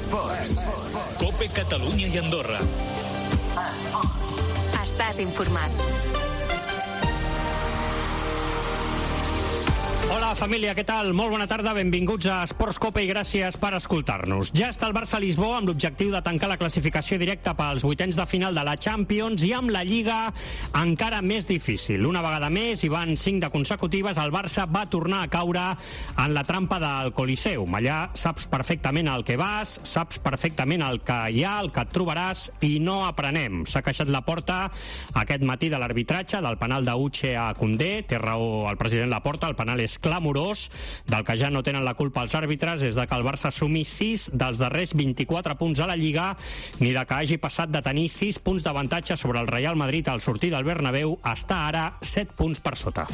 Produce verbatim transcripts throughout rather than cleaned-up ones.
Esports. COPE Catalunya i Andorra. Estàs informat. Hola, família, què tal? Molt bona tarda, benvinguts a Esports Cope i gràcies per escoltar-nos. Ja està el Barça a Lisboa amb l'objectiu de tancar la classificació directa pels vuitens de final de la Champions i amb la Lliga encara més difícil. Una vegada més, i van cinc de consecutives, el Barça va tornar a caure en la trampa del Coliseum. Allà saps perfectament el que vas, saps perfectament el que hi ha, el que et trobaràs, i no aprenem. S'ha queixat la porta aquest matí de l'arbitratge, del penal d'Uche a Koundé. Té raó el president Laporta, el penal és clamorós. Del que ja no tenen la culpa els àrbitres és de que el Barça assumi sis dels darrers vint-i-quatre punts a la Lliga, ni de que hagi passat de tenir sis punts d'avantatge sobre el Real Madrid al sortir del Bernabéu a estar ara set punts per sota.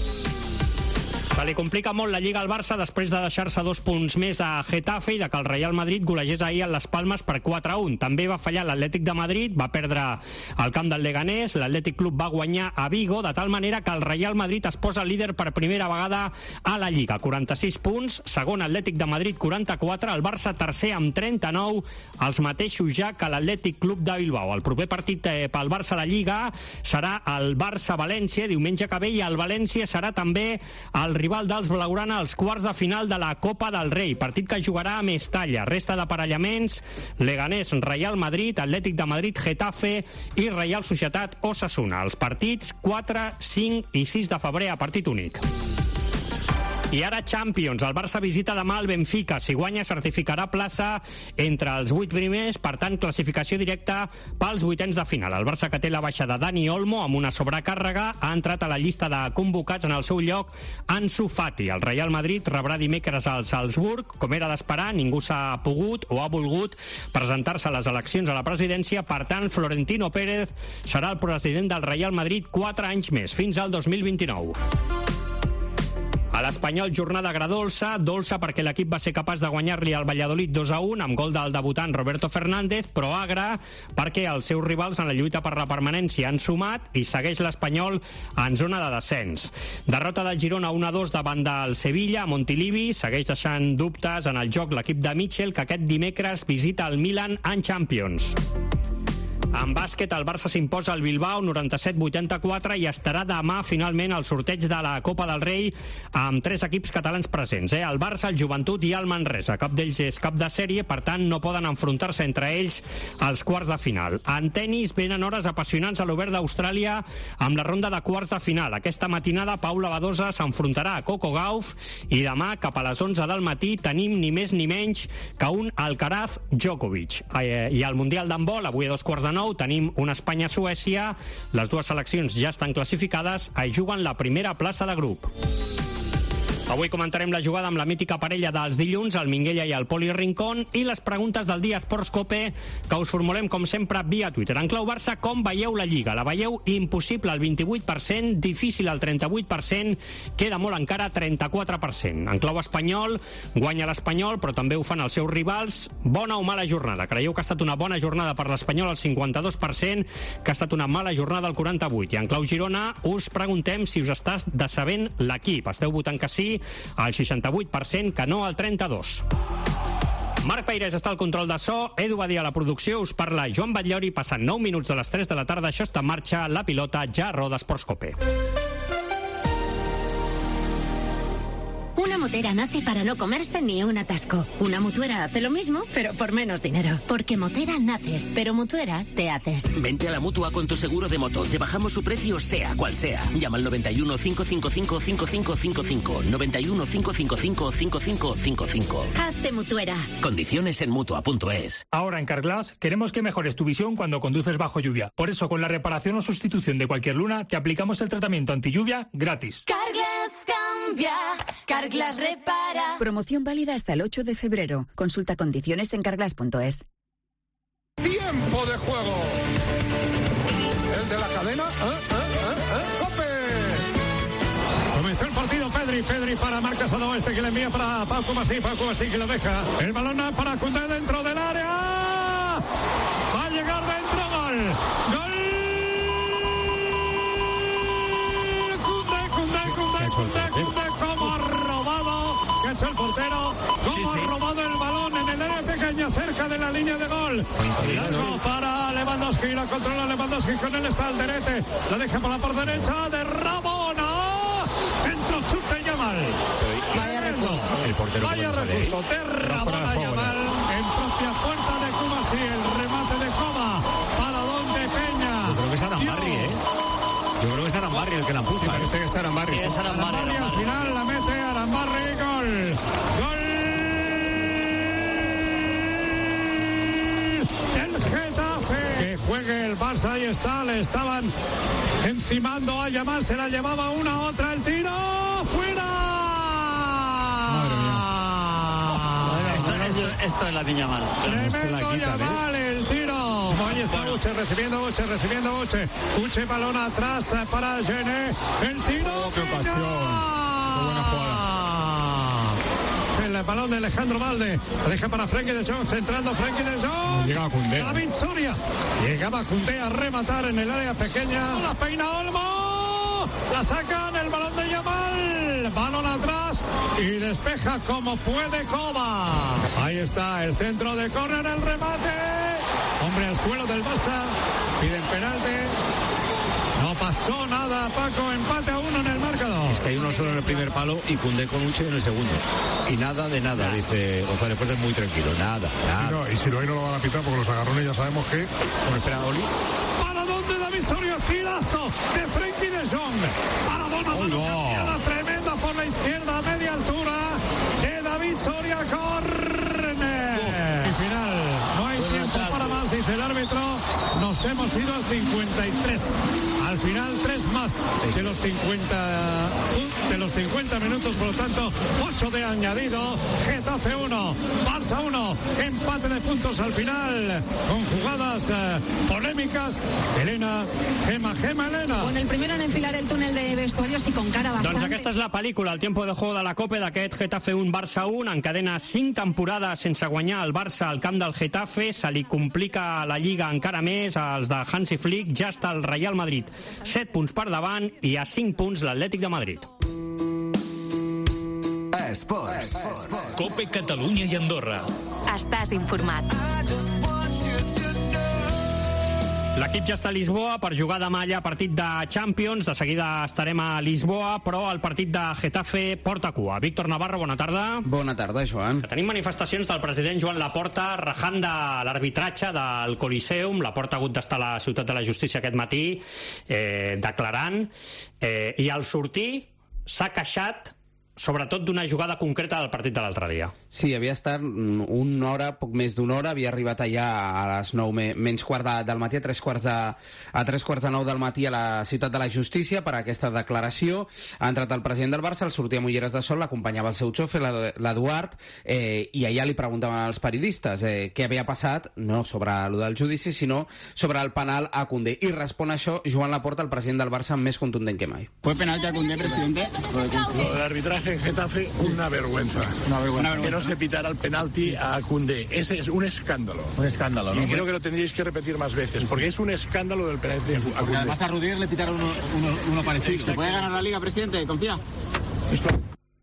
Se li complica molt la Lliga al Barça després de deixar-se dos punts més a Getafe i de que el Real Madrid golegés ahir a les Palmes per quatre a un. També va fallar l'Atlètic de Madrid, va perdre al camp del Leganés, l'Atlètic Club va guanyar a Vigo, de tal manera que el Real Madrid es posa líder per primera vegada a la Lliga. quaranta-sis punts, segon Atlètic de Madrid quaranta-quatre, el Barça tercer amb trenta-nou, els mateixos ja que l'Atlètic Club de Bilbao. El proper partit pel Barça a la Lliga serà el Barça-València, diumenge que ve, i el València serà també el rival dels blaugrana als quarts de final de la Copa del Rei, partit que jugarà a Mestalla. Resta d'aparellaments: Leganés, Real Madrid, Atlètic de Madrid, Getafe i Reial Societat Osasuna. Els partits quatre, cinc i sis de febrer a partit únic. I ara Champions. El Barça visita demà el Benfica. Si guanya, certificarà plaça entre els vuit primers, per tant, classificació directa pels vuitens de final. El Barça, que té la baixa de Dani Olmo amb una sobrecàrrega, ha entrat a la llista de convocats en el seu lloc Ansu Fati. El Real Madrid rebrà dimecres al Salzburg. Com era d'esperar, ningú s'ha pogut o ha volgut presentar-se a les eleccions a la presidència. Per tant, Florentino Pérez serà el president del Real Madrid quatre anys més, fins al dos mil vint-i-nou. A l'Espanyol, jornada agradolça, dolça perquè l'equip va ser capaç de guanyar-li al Valladolid dos a un amb gol del debutant Roberto Fernández, però agra perquè els seus rivals en la lluita per la permanència han sumat i segueix l'Espanyol en zona de descens. Derrota del Girona un a dos davant del Sevilla a Montilivi, segueix deixant dubtes en el joc l'equip de Mitchell, que aquest dimecres visita el Milan en Champions. En bàsquet, el Barça s'imposa al Bilbao noranta-set vuitanta-quatre i estarà demà finalment al sorteig de la Copa del Rei amb tres equips catalans presents, eh? El Barça, el Joventut i el Manresa. Cap d'ells és cap de sèrie, per tant no poden enfrontar-se entre ells als quarts de final. En tenis venen hores apassionants a l'Obert d'Austràlia amb la ronda de quarts de final. Aquesta matinada Paula Badosa s'enfrontarà a Coco Gauff i demà cap a les onze del matí tenim ni més ni menys que un Alcaraz Djokovic. Eh, I al Mundial d'handbol, avui a dos quarts de nou, tenim una Espanya-Suècia. Les dues seleccions ja estan classificades i juguen la primera plaça de grup. Avui comentarem la jugada amb la mítica parella dels dilluns, el Minguella i el Poli Rincón, i les preguntes del dia Esports Cope, que us formulem com sempre via Twitter. En clau Barça, com veieu la Lliga? La veieu impossible al vint-i-vuit per cent, difícil al trenta-vuit per cent, queda molt encara trenta-quatre per cent. En clau espanyol, guanya l'Espanyol, però també ho fan els seus rivals. Bona o mala jornada? Creieu que ha estat una bona jornada per l'Espanyol al cinquanta-dos per cent, que ha estat una mala jornada al quaranta-vuit per cent? I en clau Girona us preguntem si us està decebent l'equip. Esteu votant que sí al seixanta-vuit per cent, que no al trenta-dos per cent. Marc Peirés està al control de so, Edu Badia a la producció, us parla Joan Batllori, passant nou minuts de les tres de la tarda, això està en marxa, la pilota ja roda Esports Cope. Una motera nace para no comerse ni un atasco. Una mutuera hace lo mismo, pero por menos dinero. Porque motera naces, pero mutuera te haces. Vente a la Mutua con tu seguro de moto. Te bajamos su precio sea cual sea. Llama al noventa y uno, cinco cinco cinco, cinco cinco cinco cinco. noventa y uno, cinco cinco cinco, cinco cinco cinco cinco. Hazte mutuera. Condiciones en Mutua punto es. Ahora en Carglass queremos que mejores tu visión cuando conduces bajo lluvia. Por eso, con la reparación o sustitución de cualquier luna, te aplicamos el tratamiento anti-lluvia gratis. Carglass cambia. Carglass repara. Promoción válida hasta el ocho de febrero. Consulta condiciones en carglass punto es. Tiempo de juego. El de la cadena. ¿Eh? ¿Eh? ¿Eh? ¿Eh? ¡Cope! Comenzó el partido. Pedri, Pedri para Marcas Oeste, que le envía para Pau Comasí, Pau Comasí que lo deja. El balón para Koundé dentro del área. Va a llegar dentro. Gol. Gol. Koundé, Koundé, Koundé, Koundé, Koundé. Como ha robado. Que ha hecho el portero. Como sí, sí. ha robado el balón en el área pequeña. Peña cerca de la línea de gol. Largo para Lewandowski, la controla Lewandowski, con él está Alderete, la deja por la por derecha de Rabona, centro chute Yamal. Vaya recurso, el portero vaya recurso de Rabona Yamal en propia puerta de Cuba, sí, el remate de Coma para donde Peña. Yo creo que es Arambarri, ¿eh? Yo creo que es Arambarri el que la empuja. Sí, parece que es Arambarri. Sí, es Arambarri, Arambarri, al final la mete Arambarri, gol. Gol del Getafe. Que juegue el Barça, ahí está, le estaban encimando a Yamal, se la llevaba una, otra, el tiro, fuera. Madre mía. Esto, esto, esto es la niña mal. Tremendo Yamal, el tiro. Ahí está bueno. Uche, recibiendo Uche, recibiendo Uche. Uche, balón atrás para Gené. El tiro. Oh, qué pasión. Qué buena jugada. El balón de Alejandro Valde. La deja para Frenkie de Jong. Centrando Frenkie de Jong. Llegaba Koundé. David Soria. Llegaba Koundé a rematar en el área pequeña. La peina Olmo. La sacan. El balón de Yamal. Balón atrás. Y despeja como puede Coba. Ahí está el centro de córner. El remate. Hombre al suelo del Barça, piden penalti. No pasó nada, Paco, empate a uno en el marcador. Es que hay uno solo en el primer palo y Koundé con Uche en el segundo. Y nada de nada, nada. Dice González Fuertes muy tranquilo, nada, nada. Sí, no, y si lo hay no lo van a pitar porque los agarrones ya sabemos que... Bueno, espera, Oli. ¿Para dónde David Soria? Tirazo de Frenkie de Jong. Para dónde, oh, no. Tremenda por la izquierda a media altura de David Soria, córner. Oh. Y final, no hay bueno, tiempo para más, dice el árbitro. Nos hemos ido al cincuenta y tres. Al final, tres más de los cincuenta, de los cincuenta minutos, por lo tanto, ocho de añadido. Getafe uno, Barça uno, empate de puntos al final, con jugadas eh, polémicas. Elena, Gema, Gema, Elena. Bueno, el primero en enfilar el túnel de vestuarios y con cara bastante... Doncs aquesta és la pel·lícula, el tiempo de juego de la Copa d'aquest Getafe un, Barça un. Encadena cinc temporades sense guanyar el Barça al camp del Getafe. Se li complica la Lliga encara més als de Hansi Flick. Ja està el Real Madrid set punts per davant i a cinc punts l'Atlètic de Madrid. Esports. Cope Catalunya i Andorra. Estàs informat. L'equip ja està a Lisboa per jugar demà allà partit de Champions. De seguida estarem a Lisboa, però el partit de Getafe porta cua. Víctor Navarro, bona tarda. Bona tarda, Joan. Que tenim manifestacions del president Joan Laporta rajant de l'arbitratge del Coliseum. Laporta ha hagut d'estar a la Ciutat de la Justícia aquest matí eh, declarant eh, i al sortir s'ha queixat sobretot d'una jugada concreta del partit de l'altre dia. Sí, havia estat una hora, poc més d'una hora, havia arribat allà a les nou menys quart de, del matí, a tres quarts de, a tres quarts de nou del matí a la Ciutat de la Justícia per a aquesta declaració. Ha entrat el president del Barça, el sortia amb ulleres de sol, l'acompanyava el seu xofer, l'Eduard, eh, i allà li preguntaven als periodistes eh, què havia passat, no sobre el del judici, sinó sobre el penal a Koundé. I respon a això Joan Laporta, el president del Barça, més contundent que mai. ¿Fue penalti a Koundé, presidente? Lo del arbitraje en Getafe, una vergüenza. Una vergüenza. Que no se pitara el penalti a Koundé. Ese es un escándalo. Un escándalo, ¿no? Y creo que lo tendríais que repetir más veces, porque es un escándalo del penalti a Koundé. Además a Rudiger le pitaron uno, uno, uno parecido. ¿Se puede ganar la Liga, presidente? ¿Confía? Sí, claro.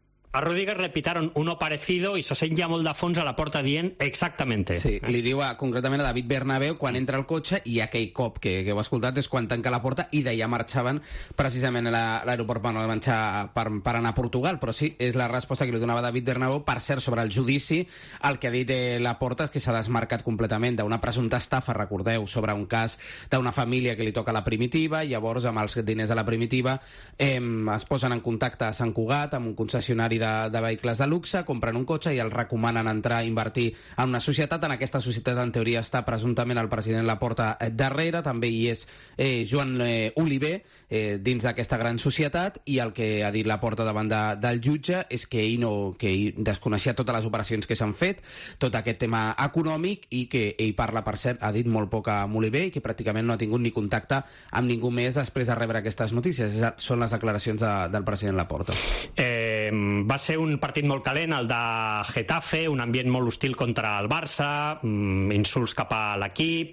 A Rudiger le pitaron uno parecido i se sent ja molt de fons a la porta dient exactamente. Sí, li diu a, concretament a David Bernabéu quan entra al cotxe i aquell cop que, que heu escoltat és quan tanca la porta i d'allà marxaven precisament a l'aeroport per, per, per anar a Portugal. Però sí, és la resposta que li donava David Bernabéu. Per cert, sobre el judici, el que ha dit eh, la porta és que s'ha desmarcat completament d'una presumpta estafa, recordeu, sobre un cas d'una família que li toca la Primitiva, llavors amb els diners de la Primitiva eh, es posen en contacte a Sant Cugat, amb un concessionari De, de vehicles de luxe, compren un cotxe i el recomanen entrar a invertir en una societat. En aquesta societat, en teoria, està presumptament el president Laporta darrere, també hi és eh, Joan eh, Oliver eh, dins d'aquesta gran societat, i el que ha dit Laporta davant de, del jutge és que ell, no, que ell desconeixia totes les operacions que s'han fet, tot aquest tema econòmic, i que ell parla, per cert, ha dit molt poc amb Oliver i que pràcticament no ha tingut ni contacte amb ningú més després de rebre aquestes notícies. Són les declaracions de, del president Laporta. Eh, va ser un partit molt calent, el de Getafe, un ambient molt hostil contra el Barça, insults cap a l'equip,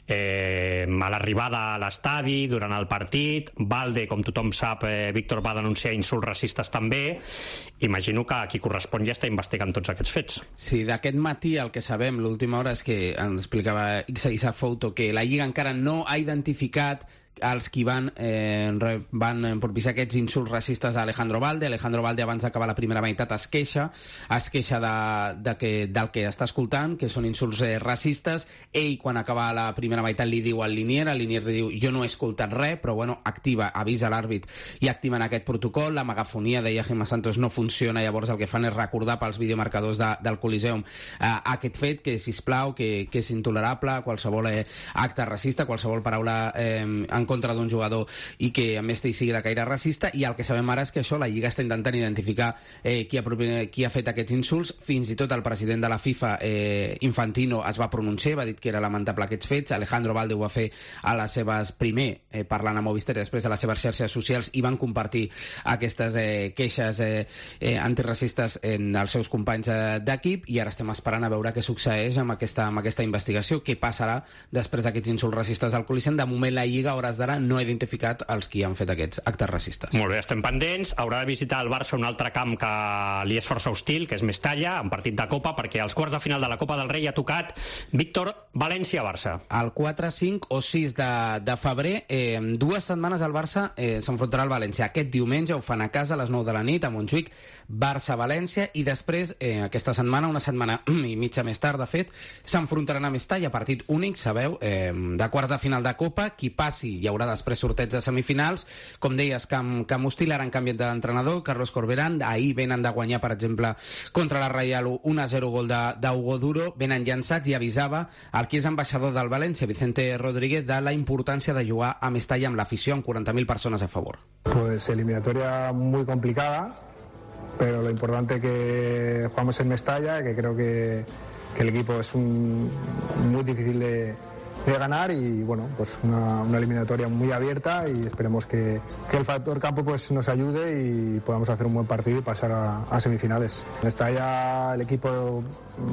eh, a l'arribada a l'estadi, durant el partit. Valde, com tothom sap, eh, Víctor va denunciar insults racistes també. Imagino que qui correspon ja està investigant tots aquests fets. Sí, d'aquest matí el que sabem, l'última hora, és que ens explicava Isaac Fouto que la Lliga encara no ha identificat els qui van, eh, van propiciar aquests insults racistes a Alejandro Valde. Alejandro Valde, abans d'acabar la primera meitat, es queixa, es queixa de, de que, del que està escoltant, que són insults eh, racistes. Ell, quan acaba la primera meitat, li diu al Linier, el Linier li diu, jo no he escoltat res, però bueno, activa, avisa l'àrbit i activen aquest protocol. La megafonia, deia Gemma Santos, no funciona, llavors el que fan és recordar pels videomarcadors de, del Coliseum eh, aquest fet, que sisplau, que, que és intolerable, qualsevol eh, acte racista, qualsevol paraula eh, en contra d'un jugador i que a més hi sigui de caire racista. I el que sabem ara és que això, la Lliga està intentant identificar eh, qui, ha, qui ha fet aquests insults. Fins i tot el president de la FIFA, eh, Infantino, es va pronunciar, va dir que era lamentable aquests fets. Alejandro Valde ho va fer a les seves, primer eh, parlant a Movistar i després a les seves xarxes socials, i van compartir aquestes eh, queixes eh, eh, antiracistes en els seus companys eh, d'equip, i ara estem esperant a veure què succeeix amb aquesta, amb aquesta investigació, què passarà després d'aquests insults racistes al Coliseum. De moment la Lliga, a hores d'ara, no ha identificat els qui han fet aquests actes racistes. Molt bé, estem pendents. Haurà de visitar el Barça un altre camp que li és força hostil, que és Mestalla, en partit de Copa, perquè als quarts de final de la Copa del Rei ha tocat Víctor, València-Barça. El quatre, cinc o sis de, de febrer, eh, en dues setmanes el Barça eh, s'enfrontarà al València. Aquest diumenge ho fan a casa a les nou de la nit a Montjuïc, Barça-València, i després, eh, aquesta setmana, una setmana i mitja més tard, de fet, s'enfrontaran a Mestalla, partit únic, sabeu, eh, de quarts de final de Copa. Qui passi hi haurà després sorteig de semifinals. Com deies, camp, camp hostil, ara han canviat d'entrenador, Carlos Corberán. Ahir venen de guanyar, per exemple, contra la Reial un a zero, gol d'Hugo Duro. Venen llançats, i avisava el que és ambaixador del València, Vicente Rodríguez, de la importància de jugar a Mestalla amb l'afició, amb quaranta mil persones a favor. Pues eliminatoria muy complicada, pero lo importante que jugamos en Mestalla, que creo que, que el equipo es un, muy difícil de, de ganar, y bueno, pues una, una eliminatoria muy abierta, y esperemos que, que el factor campo pues nos ayude y podamos hacer un buen partido y pasar a, a semifinales. En Mestalla el equipo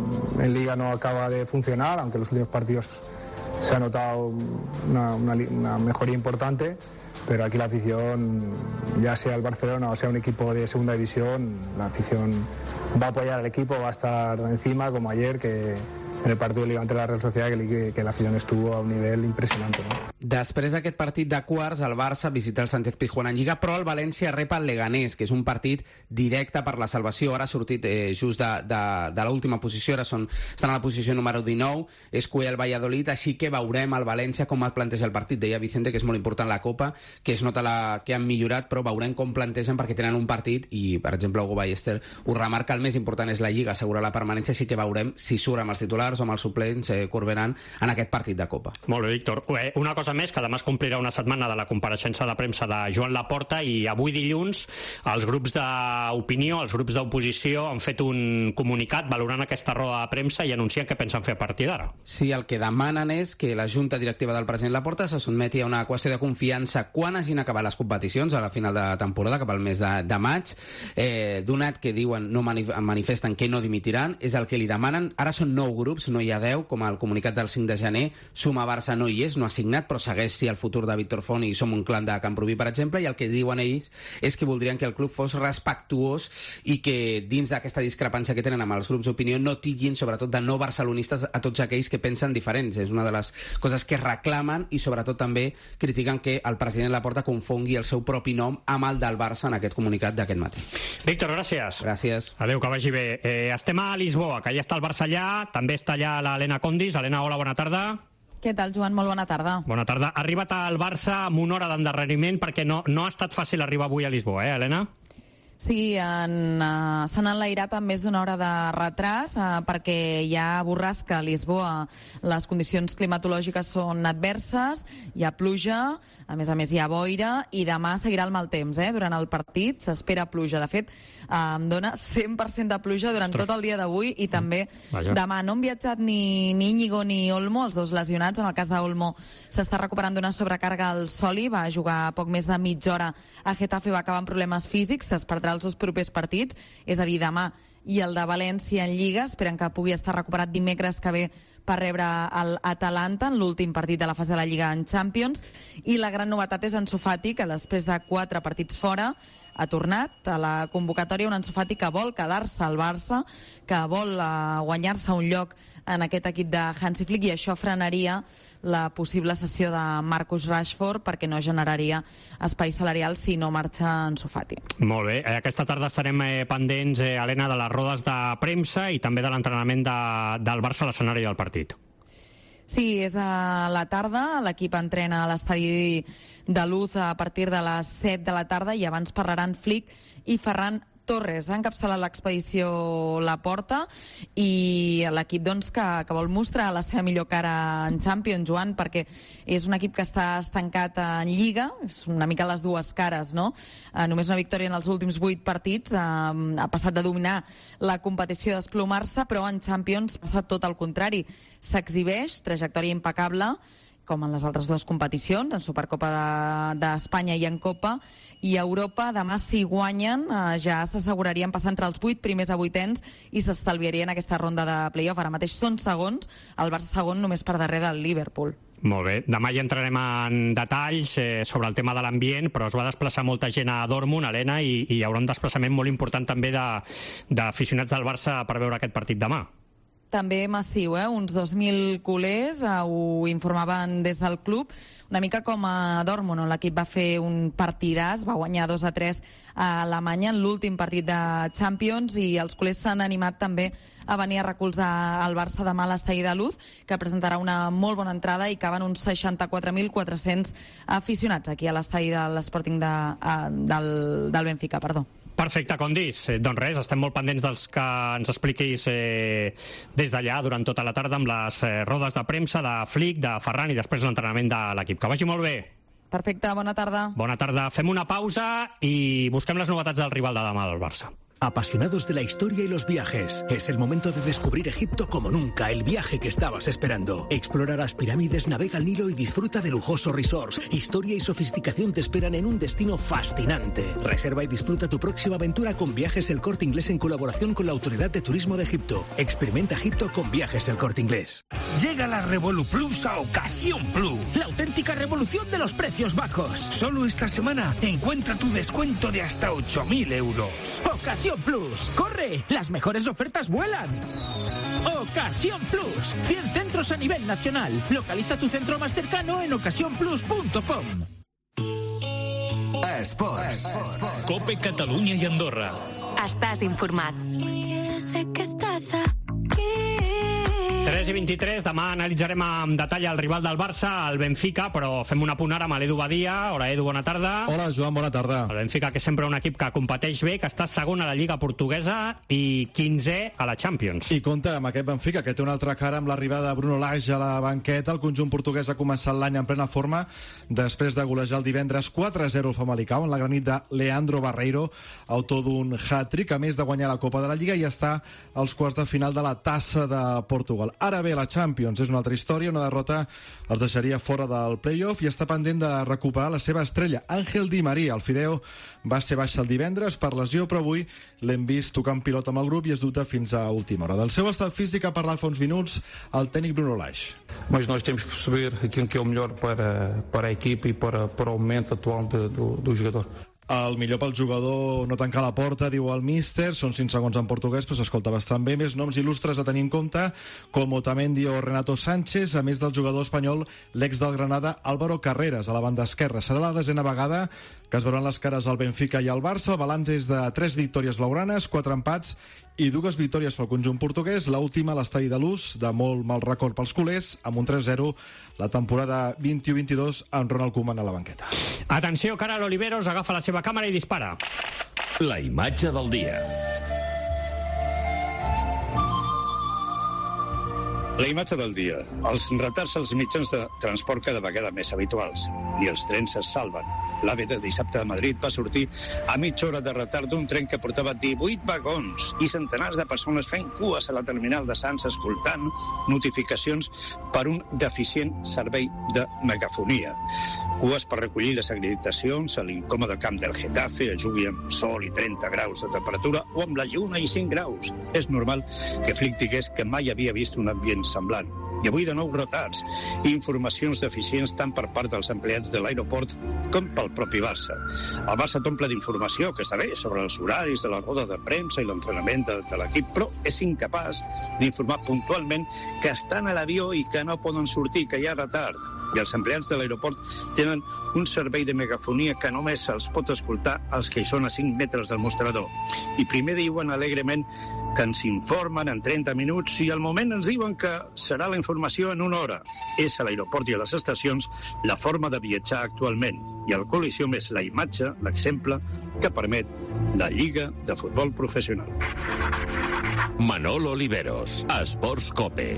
en Liga no acaba de funcionar, aunque en los últimos partidos se ha notado una, una, una mejoría importante, pero aquí la afición, ya sea el Barcelona o sea un equipo de segunda división, la afición va a apoyar al equipo, va a estar encima, como ayer, que en el partido de Liga ante la Real Sociedad, que, que la afición estuvo a un nivel impresionante, ¿no? Després d'aquest partit de quarts, el Barça visita el Sánchez Pizjuán en Lliga, però el València rep el Leganés, que és un partit directe per la salvació. Ara ha sortit eh, just de, de, de l'última posició, ara són, estan a la posició número dinou, és cué el Valladolid, així que veurem el València com es planteja el partit. Deia Vicente que és molt important la Copa, que es nota la, que han millorat, però veurem com plantegen, perquè tenen un partit, i per exemple Hugo Ballester ho remarca, el més important és la Lliga, assegurar la permanència, així que veurem si surt amb els titulars o amb els suplents eh, Corberán en aquest partit de Copa. Molt bé, Víctor. Una cosa més, que demà es complirà una setmana de la compareixença de premsa de Joan Laporta, i avui dilluns els grups d'opinió, els grups d'oposició han fet un comunicat valorant aquesta roda de premsa i anuncien què pensen fer a partir d'ara. Sí, el que demanen és que la Junta Directiva del president Laporta se sotmeti a una qüestió de confiança quan hagin acabat les competicions a la final de temporada, cap al mes de, de maig. Eh, donat que diuen, no manif manifesten que no dimitiran, és el que li demanen. Ara són nou grups, no hi ha deu, com el comunicat del cinc de gener. Suma Barça no hi és, no ha signat, però segueix sí el futur de Víctor Font i Som un clan de Camproví, per exemple, i el que diuen ells és que voldrien que el club fos respectuós i que dins d'aquesta discrepància que tenen amb els grups d'opinió no titllin, sobretot de no barcelonistes, a tots aquells que pensen diferents. És una de les coses que reclamen, i sobretot també critiquen que el president Laporta confongui el seu propi nom amb el del Barça en aquest comunicat d'aquest matí. Víctor, gràcies. Gràcies. Adéu, que vagi bé. Eh, estem a Lisboa, que ja està el Barça allà, també està allà l'Helena Condis. Helena, hola, bona tarda. Què tal, Joan? Molt bona tarda. Bona tarda. Ha arribat al Barça amb una hora d'endarreriment, perquè no, no ha estat fàcil arribar avui a Lisboa, eh, Helena? Sí, uh, s'han enlairat amb més d'una hora de retras uh, perquè hi ha borrasca a Lisboa. Les condicions climatològiques són adverses, hi ha pluja, a més a més hi ha boira, i demà seguirà el mal temps. Eh? Durant el partit s'espera pluja. De fet, uh, em dona cent per cent de pluja durant Ostres. tot el dia d'avui i també Vaja. demà. No han viatjat ni, ni Íñigo ni Olmo, els dos lesionats. En el cas d'Olmo s'està recuperant d'una sobrecàrega al soli, va jugar poc més de mitja hora a Getafe, va acabar amb problemes físics, es perdrà disputarà els dos propers partits, és a dir, demà i el de València en Lliga. Esperen que pugui estar recuperat dimecres que ve per rebre l'Atalanta en l'últim partit de la fase de la Lliga en Champions. I la gran novetat és Ansu Fati, que després de quatre partits fora ha tornat a la convocatòria. Un Ansu Fati que vol quedar-se al Barça, que vol uh, guanyar-se un lloc en aquest equip de Hansi Flick, i això frenaria la possible cessió de Marcus Rashford, perquè no generaria espai salarial si no marxa Ansu Fati. Molt bé. Aquesta tarda estarem eh, pendents, eh, Helena, de les rodes de premsa i també de l'entrenament de, del Barça a l'escenari del partit. Sí, és a la tarda. L'equip entrena a l'estadi de Luz a partir de les set de la tarda i abans parlaran Flick i Ferran Torres. Ha encapçalat l'expedició Laporta i l'equip doncs, que, que vol mostrar la seva millor cara en Champions, Joan, perquè és un equip que està estancat en Lliga, és una mica les dues cares, no? Eh, només una victòria en els últims vuit partits, eh, ha passat de dominar la competició a desplomar-se, però en Champions passa tot el contrari. S'exhibeix, trajectòria impecable, com en les altres dues competicions, en Supercopa d'Espanya de, i en Copa, i a Europa demà, si guanyen, eh, ja s'assegurarien passar entre els vuit primers a vuitens i s'estalviarien aquesta ronda de play-off. Ara mateix són segons, el Barça segon només per darrere del Liverpool. Molt bé. Demà ja entrarem en detalls eh, sobre el tema de l'ambient, però es va desplaçar molta gent a Dortmund, Helena, i, i hi haurà un desplaçament molt important també d'aficionats de, del Barça per veure aquest partit demà. També massiu, eh? Uns dos mil culers, eh, ho informaven des del club, una mica com a Dortmund, on l'equip va fer un partidàs, va guanyar dos a tres a Alemanya en l'últim partit de Champions, i els culers s'han animat també a venir a recolzar el Barça demà a l'estadi de Luz, que presentarà una molt bona entrada i caben uns seixanta-quatre mil quatre-cents aficionats aquí a l'estadi de l'Sporting de, del, del Benfica, perdó. Perfecte, Condis. Eh, doncs res, estem molt pendents dels que ens expliquis eh, des d'allà durant tota la tarda amb les eh, rodes de premsa de Flick, de Ferran i després l'entrenament de l'equip. Que vagi molt bé. Perfecte, bona tarda. Bona tarda. Fem una pausa i busquem les novetats del rival de demà del Barça. Apasionados de la historia y los viajes, es el momento de descubrir Egipto como nunca, el viaje que estabas esperando. Explora las pirámides, navega el Nilo y disfruta de lujosos resorts. Historia y sofisticación te esperan en un destino fascinante. Reserva y disfruta tu próxima aventura con Viajes El Corte Inglés en colaboración con la Autoridad de Turismo de Egipto. Experimenta Egipto con Viajes El Corte Inglés. Llega la Revolu Plus a Ocasión Plus, la auténtica revolución de los precios bajos. Solo esta semana encuentra tu descuento de hasta ocho mil euros. Ocasión Plus. ¡Corre! ¡Las mejores ofertas vuelan! Ocasión Plus. cien centros a nivel nacional. Localiza tu centro más cercano en ocasión plus punto com. Esports. Cope Catalunya i Andorra. Estàs informat. Perquè sé que estàs aquí. tres i vint-i-tres, demà analitzarem amb detall el rival del Barça, el Benfica, però fem un apunt ara amb l'Edu Badia. Hola, Edu, bona tarda. Hola, Joan, bona tarda. El Benfica, que és sempre un equip que competeix bé, que està segon a la Lliga Portuguesa i quinzè a la Champions. I compte amb aquest Benfica, que té una altra cara amb l'arribada de Bruno Lage a la banqueta. El conjunt portuguès ha començat l'any en plena forma després de golejar el divendres quatre a zero al Famalicão en la granit de Leandro Barreiro, autor d'un hat-trick, a més de guanyar la Copa de la Lliga, i està als quarts de final de la Tassa de Portugal. Ara bé, la Champions és una altra història. Una derrota els deixaria fora del play-off i està pendent de recuperar la seva estrella, Ángel Di María. El Fideo va ser baixa el divendres per lesió, però avui l'hem vist tocant pilot amb el grup i es dubta fins a última hora. Del seu estat físic ha parlat fa uns minuts el tècnic Bruno Lage. Mas nós temos que perceber aquilo que é o melhor para, para a equipa e para, para o momento atual de, do, do jogador. El millor pel jugador no tancar la porta, diu el míster. Són cinc segons en portuguès, però s'escolta bastant bé. Més noms il·lustres a tenir en compte, com Otamendi o Renato Sánchez, a més del jugador espanyol, l'ex del Granada, Álvaro Carreras, a la banda esquerra. Serà la desena vegada que es veuran les cares al Benfica i al Barça. El balanç és de tres victòries blaugranes, quatre empats i dues victòries pel conjunt portuguès. L'última a l'estadi de Luz, de molt mal record pels culers, amb un tres zero la temporada vint-i-u vint-i-dos amb Ronald Koeman a la banqueta. Atenció, Carol Oliveros agafa la seva càmera i dispara. La imatge del dia. La imatge del dia. Els retards als mitjans de transport cada vegada més habituals. Ni els trens es salven. L'AVE de dissabte a Madrid va sortir a mitja hora de retard d'un tren que portava divuit vagons i centenars de persones fent cues a la terminal de Sants escoltant notificacions per un deficient servei de megafonia. cues per recollir les acreditacions a l'incòmode camp del Getafe, es jugui amb sol i trenta graus de temperatura o amb la lluna i cinc graus. És normal que Flick digués que mai havia vist un ambient semblant. I avui de nou retards i informacions deficients tant per part dels empleats de l'aeroport com pel propi Barça. El Barça t'omple d'informació, que està bé, sobre els horaris de la roda de premsa i l'entrenament de, de l'equip, però és incapaç d'informar puntualment que estan a l'avió i que no poden sortir, que hi ha retard. I els empleats de l'aeroport tenen un servei de megafonia que només se'ls pot escoltar els que hi són a cinc metres del mostrador. I primer diuen alegrement que ens informen en trenta minuts i al moment ens diuen que serà la informació en una hora. És a l'aeroport i a les estacions la forma de viatjar actualment. I el Coliseum és la imatge, l'exemple, que permet la Lliga de Futbol Professional. Manol Oliveros, Esports Cope.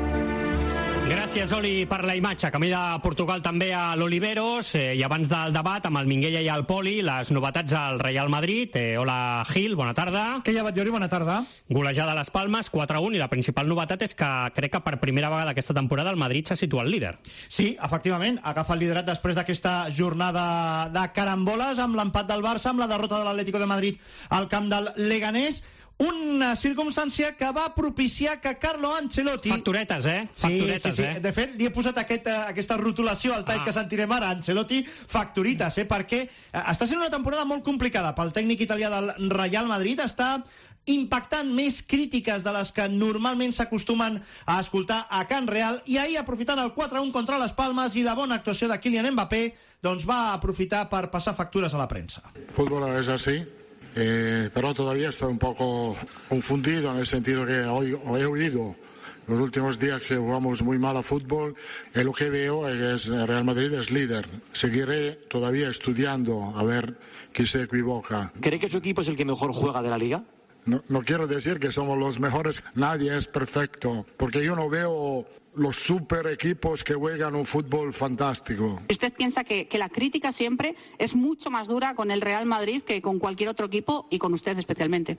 Gràcies, Oli, per la imatge. Camí de Portugal també a l'Oliveros. Eh, I abans del debat amb el Minguella i el Poli, les novetats al Real Madrid. Eh, hola, Gil, bona tarda. Què hi ha, Batllori? Bona tarda. Golejada a les Palmes, quatre a un, i la principal novetat és que crec que per primera vegada aquesta temporada el Madrid s'ha situat líder. Sí, efectivament, agafa el liderat després d'aquesta jornada de caramboles, amb l'empat del Barça, amb la derrota de l'Atlético de Madrid al camp del Leganés. Una circumstància que va propiciar que Carlo Ancelotti... Factoretes, eh? Factoretes, sí, sí, sí. eh? De fet, li he posat aquest, aquesta rotulació al tall ah. que sentirem ara, Ancelotti Factoritas, eh? Perquè està sent una temporada molt complicada pel tècnic italià del Real Madrid. Està impactant més crítiques de les que normalment s'acostumen a escoltar a Can Real, i ahir, aprofitant el quatre a un contra les Palmes i la bona actuació de Kylian Mbappé, doncs va aprofitar per passar factures a la premsa. Fútbol es así. Eh, pero todavía estoy un poco confundido en el sentido que hoy, hoy he oído los últimos días que jugamos muy mal a fútbol y lo que veo es que el Real Madrid es líder. Seguiré todavía estudiando a ver quién se equivoca. ¿Cree que su equipo es el que mejor juega de la Liga? No, no quiero decir que somos los mejores, nadie es perfecto, porque yo no veo los super equipos que juegan un fútbol fantástico. ¿Usted piensa que, que la crítica siempre es mucho más dura con el Real Madrid que con cualquier otro equipo y con usted especialmente?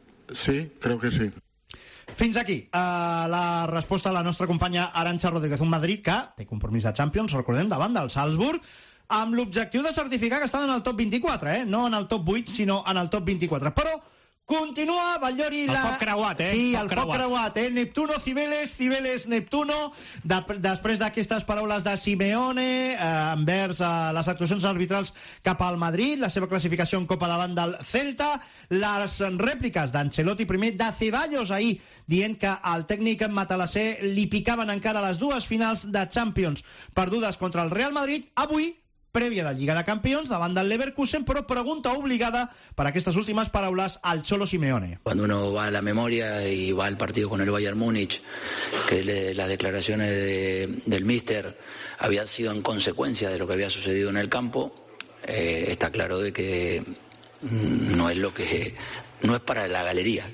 Sí, creo que sí. Fins aquí uh, la resposta a la nostra companya Arantxa Rodríguez. Un Madrid que té compromís de Champions, recordem, davant del Salzburg, amb l'objectiu de certificar que estan en el top vint-i-quatre, eh? No en el top vuit, sinó en el top vint-i-quatre. Però continua, Batllori... El la... foc creuat, eh? Sí, foc el creuat. foc creuat, eh? Neptuno, Cibeles, Cibeles, Neptuno. De, després d'aquestes paraules de Simeone eh, envers eh, les actuacions arbitrals cap al Madrid, la seva classificació en Copa davant del Celta, les rèpliques d'Ancelotti, primer de Ceballos ahir, dient que al tècnic matalasser li picaven encara les dues finals de Champions perdudes contra el Real Madrid. Avui, prèvia de Lliga de Campions davant del Leverkusen, però pregunta obligada per aquestes últimes paraules al Cholo Simeone. Cuando uno va a la memoria y va al partido con el Bayern Múnich, que le, las declaraciones de, del míster habían sido en consecuencia de lo que había sucedido en el campo, eh, está claro de que no es lo que no es para la galería.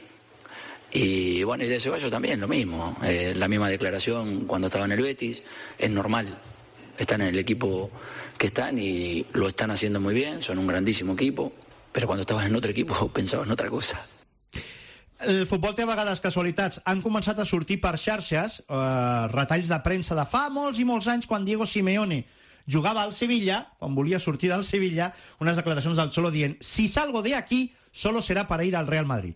Y bueno, y de Ceballos también lo mismo, eh, la misma declaración cuando estaba en el Betis, es normal. Están en el equipo que están y lo están haciendo muy bien, son un grandísimo equipo, pero cuando estabas en otro equipo pensabas en otra cosa. El futbol té a vegades casualitats. Han començat a sortir per xarxes eh, retalls de premsa de fa molts i molts anys, quan Diego Simeone jugava al Sevilla, quan volia sortir del Sevilla, unes declaracions del Cholo dient: si salgo de aquí, solo será para ir al Real Madrid.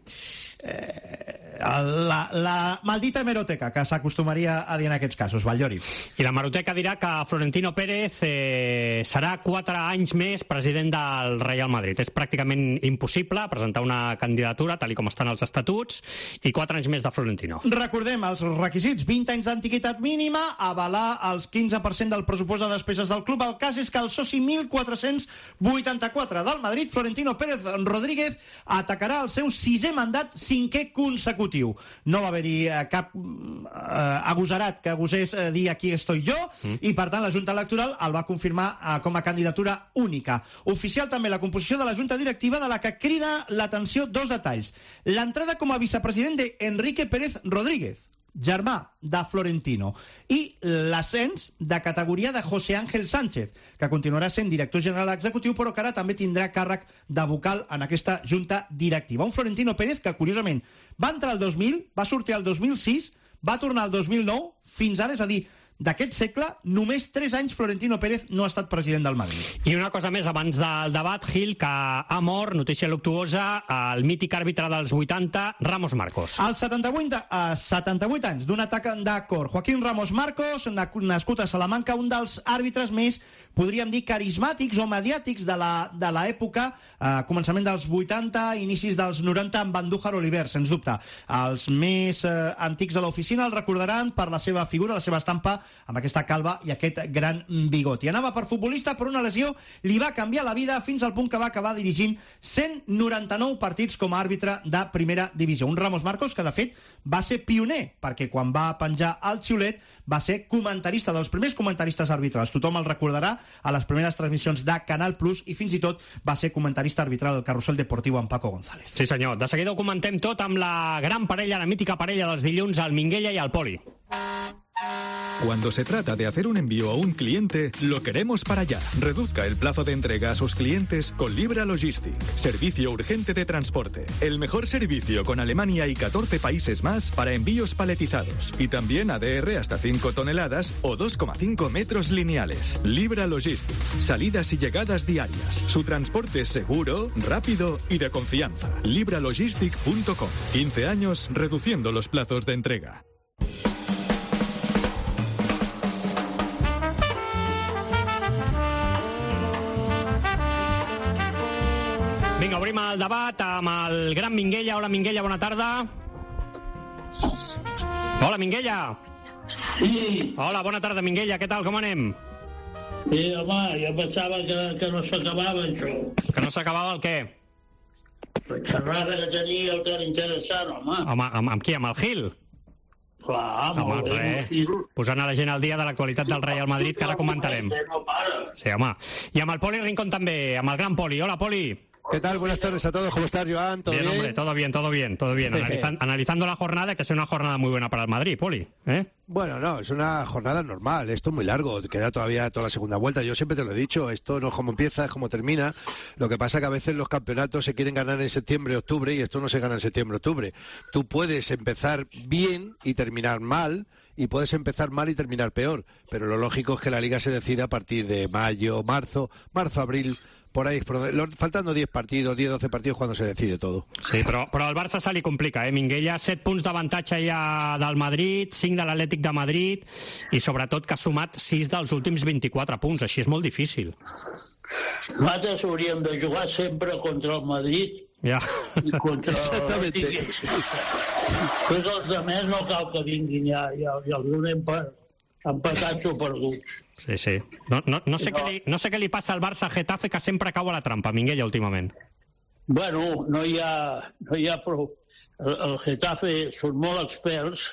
Eh, la, la maldita hemeroteca que s'acostumaria a dir en aquests casos, Batllori. I la hemeroteca dirà que Florentino Pérez eh, serà quatre anys més president del Real Madrid. És pràcticament impossible presentar una candidatura tal com estan els estatuts, i quatre anys més de Florentino. Recordem els requisits: vint anys d'antiguitat mínima, avalar els quinze per cent del pressupost de despeses del club. El cas és que el soci mil quatre-cents vuitanta-quatre del Madrid, Florentino Pérez Rodríguez, atacarà el seu sisè mandat, cinquè consecutiu. No va haver-hi eh, cap eh, agosarat que gosés eh, dir aquí estoy jo, mm. i per tant la Junta Electoral el va confirmar eh, com a candidatura única. Oficial també la composició de la Junta Directiva, de la que crida l'atenció dos detalls: l'entrada com a vicepresident de Enrique Pérez Rodríguez, germà de Florentino, i l'ascens de categoria de José Ángel Sánchez, que continuarà sent director general executiu, però que ara també tindrà càrrec de vocal en aquesta junta directiva. Un Florentino Pérez que, curiosament, va entrar el dos mil, va sortir el dos mil sis, va tornar el dos mil nou, fins ara, és a dir, d'aquest segle, només tres anys Florentino Pérez no ha estat president del Madrid. I una cosa més abans del debat, Gil, que ha mort, notícia luctuosa, el mític àrbitre dels vuitanta, Ramos Marcos. Als setanta-vuit, a setanta-vuit anys d'un atac de cor, Joaquín Ramos Marcos, nascut a Salamanca, un dels àrbitres més, podríem dir, carismàtics o mediàtics de l'època, a començament dels vuitanta, inicis dels noranta, amb Andújar Oliver, sens dubte. Els més eh, antics a l'oficina el recordaran per la seva figura, la seva estampa, amb aquesta calva i aquest gran bigot. I anava per futbolista, però una lesió li va canviar la vida fins al punt que va acabar dirigint cent noranta-nou partits com a àrbitre de primera divisió. Un Ramos Marcos que, de fet, va ser pioner, perquè quan va penjar el xiulet va ser comentarista, dels primers comentaristes arbitrals. Tothom el recordarà a les primeres transmissions de Canal Plus i fins i tot va ser comentarista arbitral al Carrusel Deportivo amb Paco González. Sí, senyor. De seguida ho comentem tot amb la gran parella, la mítica parella dels dilluns, el Minguella i el Poli. Cuando se trata de hacer un envío a un cliente, lo queremos para allá. Reduzca el plazo de entrega a sus clientes con Libra Logistic. Servicio urgente de transporte. El mejor servicio con Alemania y catorce países más para envíos paletizados. Y también A D R hasta cinco toneladas o dos coma cinco metros lineales. Libra Logistic. Salidas y llegadas diarias. Su transporte es seguro, rápido y de confianza. libralogistic punto com. quince años reduciendo los plazos de entrega. Vinga, obrim el debat amb el gran Minguella. Hola, Minguella, bona tarda. Hola, Minguella. Sí. Hola, bona tarda, Minguella. Què tal, com anem? Sí, home, jo pensava que, que no s'acabava això. Que no s'acabava el què? La xerrada que teníeu tan interessant, home. Home, amb, amb qui? Amb el Gil? Clar, molt bé, res. el Gil. Posant a la gent al dia de l'actualitat del Real Madrid, que ara comentarem. No para. Sí, home. I amb el Poli Rincón també, amb el gran Poli. Hola, Poli. ¿Qué tal? Buenas tardes a todos. ¿Cómo estás, Joan? ¿Todo bien? Bien, hombre, todo bien, todo bien, todo bien. Analizan, analizando la jornada, que es una jornada muy buena para el Madrid, Poli. ¿Eh? Bueno, no, es una jornada normal. Esto es muy largo. Queda todavía toda la segunda vuelta. Yo siempre te lo he dicho. Esto no es como empieza, es como termina. Lo que pasa es que a veces los campeonatos se quieren ganar en septiembre, octubre, y esto no se gana en septiembre, octubre. Tú puedes empezar bien y terminar mal, y puedes empezar mal y terminar peor. Pero lo lógico es que la Liga se decida a partir de mayo, marzo, marzo, abril... Por ahí, faltando diez partidos, diez, doce partidos, cuando se decide todo. Sí, però, però el Barça se li complica, eh, Minguella? set punts d'avantatge ja del Madrid, cinc de l'Atlètic de Madrid, i sobretot que ha sumat sis dels últims vint-i-quatre punts. Així és molt difícil. Nosaltres hauríem de jugar sempre contra el Madrid ja. i contra l'Atlètic. Tots els altres no cal que vinguin, ja, ja, ja els donem per empatats o perduts. Sí, sí. No, no, no, sé no. Què li, no sé què li passa al Barça Getafe, que sempre cau a la trampa, Minguella, últimament. Bueno, no hi ha, no hi ha prou. El, el Getafe són molt experts,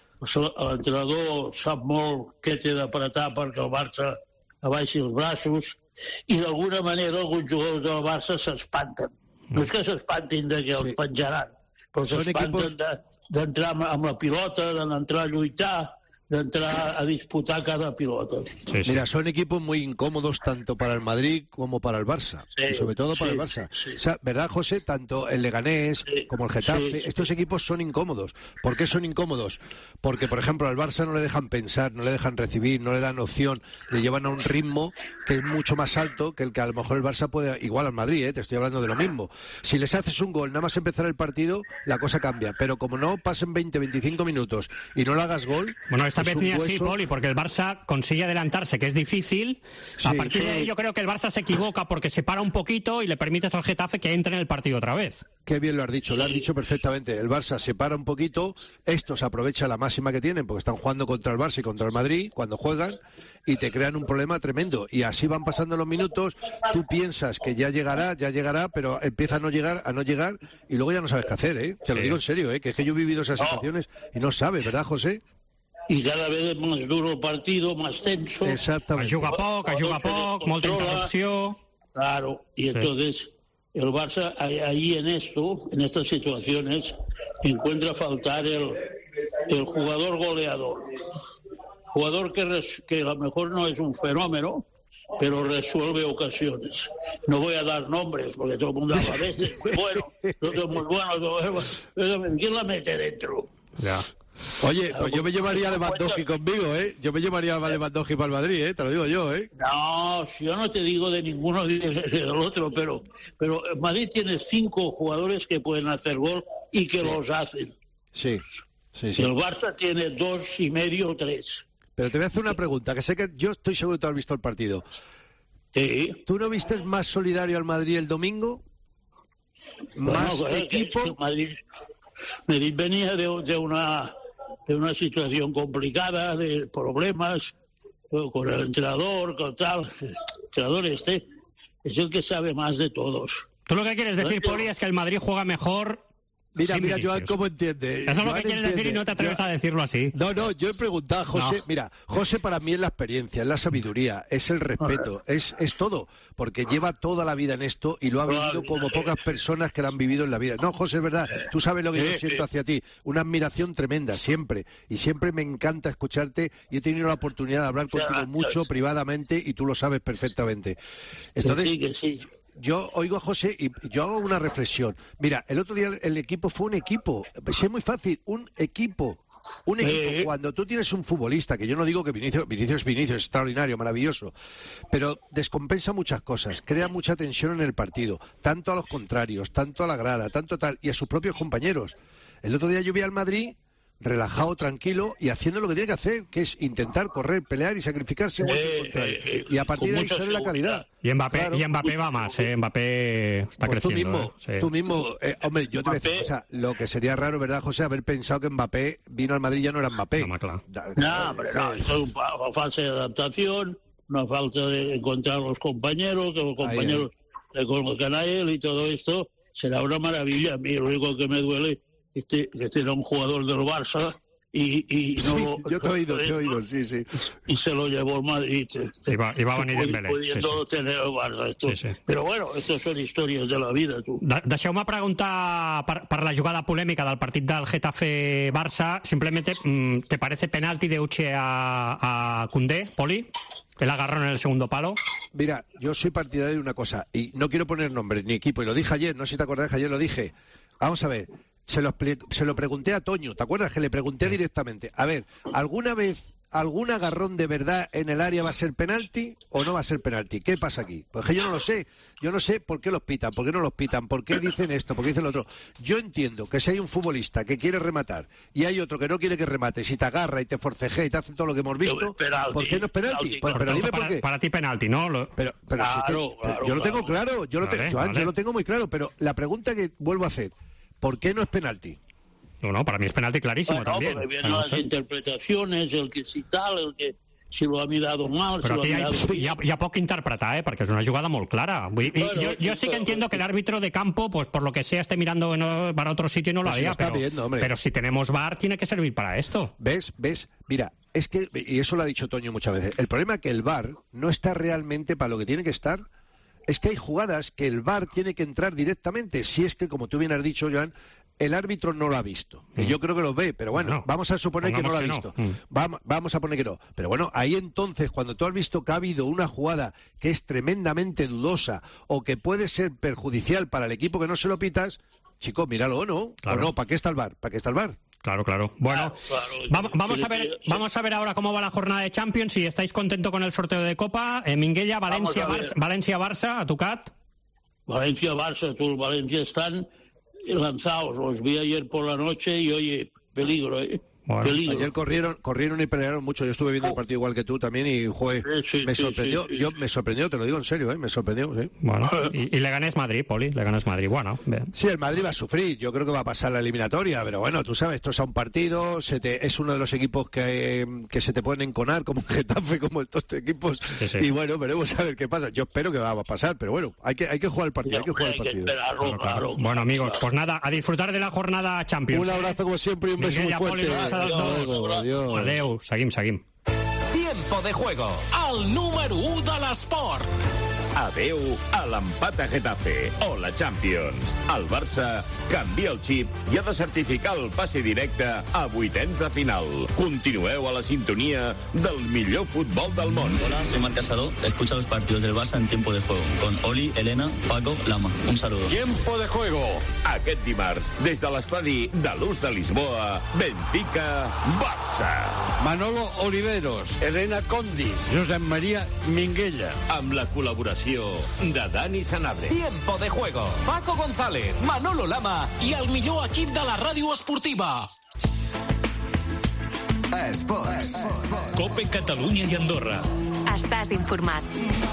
l'entrenador sap molt què té d'apretar perquè el Barça abaixi els braços, i d'alguna manera alguns jugadors del Barça s'espanten. No és que s'espantin de que els sí. penjaran, però s'espanten equipos... d'entrar amb la pilota, d'entrar a lluitar, d'entrar a disputar cada pilota. Sí, sí. Mira, son equipos muy incómodos tanto para el Madrid como para el Barça, sí, y sobre todo para sí, el Barça. Sí, sí. O sea, ¿verdad, José? Tanto el Leganés sí, como el Getafe, sí, sí. estos equipos son incómodos. ¿Por qué son incómodos? Porque, por ejemplo, al Barça no le dejan pensar, no le dejan recibir, no le dan opción, le llevan a un ritmo que es mucho más alto que el que a lo mejor el Barça puede, igual al Madrid, ¿eh? Te estoy hablando de lo mismo. Si les haces un gol, nada más empezar el partido, la cosa cambia. Pero como no pasen veinte, veinticinco minutos y no le hagas gol... Bueno, esta vez ni así, Poli, porque el Barça consigue adelantarse, que es difícil. Sí, a partir sí. de ahí yo creo que el Barça se equivoca porque se para un poquito y le permites al Getafe que entre en el partido otra vez. Qué bien lo has dicho, lo has dicho perfectamente. El Barça se para un poquito, estos aprovechan la máxima que tienen porque están jugando contra el Barça y contra el Madrid cuando juegan y te crean un problema tremendo. Y así van pasando los minutos, tú piensas que ya llegará, ya llegará, pero empieza a no llegar, a no llegar y luego ya no sabes qué hacer, ¿eh? Te lo digo en serio, ¿eh? Que es que yo he vivido esas situaciones y no sabes, ¿verdad, José? Y cada vez es más duro el partido, más tenso. Exactamente. Juga poc, juga poc, molta interrupció. Claro, y sí. entonces el Barça ahí en esto, en estas situaciones, encuentra faltar el, el jugador goleador. Jugador que, res, que a lo mejor no es un fenómeno, pero resuelve ocasiones. No voy a dar nombres, porque todo el mundo habla de este, muy bueno, no son muy buenos, pero ¿quién la mete dentro? Ya. Oye, pues yo me llevaría a Lewandowski conmigo, ¿eh? Yo me llevaría a Lewandowski para el Madrid, ¿eh? Te lo digo yo, ¿eh? No, yo no te digo de ninguno del otro, pero, pero Madrid tiene cinco jugadores que pueden hacer gol y que sí. los hacen. Sí, sí, sí. El Barça tiene dos y medio o tres. Pero te voy a hacer una pregunta, que sé que yo estoy seguro que tú has visto el partido. Sí. ¿Tú no viste más solidario al Madrid el domingo? ¿Más bueno, equipo? Es que Madrid, Madrid venía de, de una de una situación complicada, de problemas con el entrenador, con tal. El entrenador este es el que sabe más de todos. Tú lo que quieres decir, Poli, es que el Madrid juega mejor. Mira, mira, Joan, ¿cómo entiende? Eso es lo Joan que quieres entiende. decir y no te atreves Joan... a decirlo así. No, no, yo he preguntado a José. No. Mira, José para mí es la experiencia, es la sabiduría, es el respeto, es, es todo. Porque lleva toda la vida en esto y lo ha vivido como pocas personas que lo han vivido en la vida. No, José, es verdad. Tú sabes lo que yo siento hacia ti. Una admiración tremenda, siempre. Y siempre me encanta escucharte y he tenido la oportunidad de hablar contigo mucho privadamente y tú lo sabes perfectamente. Entonces, sí, que sí. Yo oigo a José y yo hago una reflexión. Mira, el otro día el equipo fue un equipo. Es muy fácil, un equipo. Un equipo. Eh. Cuando tú tienes un futbolista, que yo no digo que Vinicius, Vinicius es Vinicius, es extraordinario, maravilloso, pero descompensa muchas cosas, crea mucha tensión en el partido, tanto a los contrarios, tanto a la grada, tanto tal, y a sus propios compañeros. El otro día yo vi al Madrid relajado, tranquilo y haciendo lo que tiene que hacer, que es intentar correr, pelear y sacrificarse igual que el contrario. Eh, y a partir de ahí sale la calidad. Y Mbappé, claro. y Mbappé va más, ¿eh? Mbappé está pues creciendo. Tú mismo, ¿eh? Sí. tú mismo eh, hombre, yo te voy a decir, o sea, lo que sería raro, ¿verdad, José? Haber pensado que Mbappé vino al Madrid y ya no era Mbappé. No, claro. No, hombre, no, esto es una falsa de adaptación, una falta de encontrar los compañeros, que los compañeros ahí, le conozcan a él y todo esto. Será una maravilla. A mí lo único que me duele es que este era un jugador del Barça. Y, y no, sí, yo te he oído, te he oído, sí, sí. Y se lo llevó el Madrid. Y va, y va a venir en Belén. Pudiendo sí, sí. tener el Barça. Esto. Sí, sí. Pero bueno, estas son històries de la vida, tu. De Deixeu-me preguntar per, per la jugada polèmica del partit del Getafe-Barça. Simplemente, ¿te parece penalti de Uche a, a Koundé, Poli? El agarrón en el segundo palo. Mira, yo soy partidario de una cosa, y no quiero poner nombres ni equipo, y lo dije ayer, no sé si te acordás que ayer lo dije. Vamos a ver. Se lo, se lo pregunté a Toño, ¿te acuerdas que le pregunté directamente? A ver, ¿alguna vez algún agarrón de verdad en el área va a ser penalti o no va a ser penalti? ¿Qué pasa aquí? Pues que yo no lo sé. Yo no sé por qué los pitan, por qué no los pitan, por qué dicen esto, por qué dicen lo otro. Yo entiendo que si hay un futbolista que quiere rematar y hay otro que no quiere que remate, si te agarra y te forcejea y te hace todo lo que hemos visto, penalti, ¿por qué no es penalti? penalti Pues, pero dime para, por qué. Para ti penalti, ¿no? Lo... Pero, pero claro, si te, claro, yo lo tengo claro. claro, yo lo, Vale, te, Joan, vale. yo lo tengo muy claro, pero la pregunta que vuelvo a hacer, ¿por qué no es penalti? No, no, para mí es penalti clarísimo bueno, también. Porque vienen no las sé. interpretaciones, el que si tal, el que si lo ha mirado mal, Però si aquí lo ha mirado hi ha, hi, ha, hi ha poc que interpretar, ¿eh? Perquè és una jugada molt clara. Vull, bueno, yo, yo sí que entiendo que el árbitro de campo, pues por lo que sea, esté mirando no, para otro sitio y no lo Pues si haría, lo está pero, viendo, hombre. pero si tenemos V A R tiene que servir para esto. ¿Ves? ¿Ves? Mira, es que, y eso lo ha dicho Toño muchas veces, el problema es que el V A R no está realmente para lo que tiene que estar. Es que hay jugadas que el V A R tiene que entrar directamente, si es que, como tú bien has dicho, Joan, el árbitro no lo ha visto. Que Mm. yo creo que lo ve, pero bueno, No, vamos a suponer que no lo ha pongamos visto. que no. Mm. Vamos, vamos a poner que no. Pero bueno, ahí entonces, cuando tú has visto que ha habido una jugada que es tremendamente dudosa o que puede ser perjudicial para el equipo que no se lo pitas, chico, míralo o no. Claro. O no, ¿para qué está el V A R? ¿Para qué está el V A R? Claro, claro. Bueno, Claro, vamos, vamos, sí, a ver, sí. vamos a ver ahora cómo va la jornada de Champions. Si estáis contentos con el sorteo de Copa. Eh, Minguella, València, Vamos a ver. Barça, València, Barça, a tocat. Valencia, Barça, tú, Valencia están lanzados. Los vi ayer por la noche y oye, peligro, ¿eh? Bueno, peligro. Ayer corrieron, corrieron y pelearon mucho. Yo estuve viendo el partido igual que tú también y joder, Sí, sí, me sí, sorprendió. sí, sí, yo sí. me sorprendió, te lo digo en serio, ¿eh? Me sorprendió, sí. Bueno, y, y le ganes Madrid, Poli, le ganes Madrid. Bueno, bien. Sí, el Madrid va a sufrir. Yo creo que va a pasar la eliminatoria, pero bueno, tú sabes, esto es a un partido. Se te, es uno de los equipos que, que se te pueden enconar, como Getafe, como estos equipos. Sí, sí. Y bueno, veremos a ver qué pasa. Yo espero que va a pasar, pero bueno, hay que, hay que jugar el partido, hay que jugar el Hay que partido. esperarlo, Claro, claro. claro. Bueno, amigos, pues nada, a disfrutar de la jornada Champions. Un abrazo como siempre y un beso muy Minguella, Poli, fuerte. un beso a los Hasta dos. luego, adiós. Adeu, seguim, seguim. Tiempo de juego. El número u de l'esport. Adeu a l'empat a Getafe o la Champions. El Barça canvia el xip i ha de certificar el passi directe a vuitens de final. Continueu a la sintonia del millor futbol del món. Hola, soy Marc Casado. Escucha los partidos del Barça en tiempo de juego con Oli, Elena, Paco, Lama. Un saludo. Tiempo de juego. Aquest dimarts, des de l'estadi de l'Us de Lisboa, Benfica, Barça. Manolo Oliveros, Elena Condis, Josep María Minguella. Amb la col·laboració de Dani Sanabria. Tiempo de juego. Paco González, Manolo Lama i el millor equip de la ràdio esportiva. Esports. Cope Catalunya i Andorra. Estàs informat.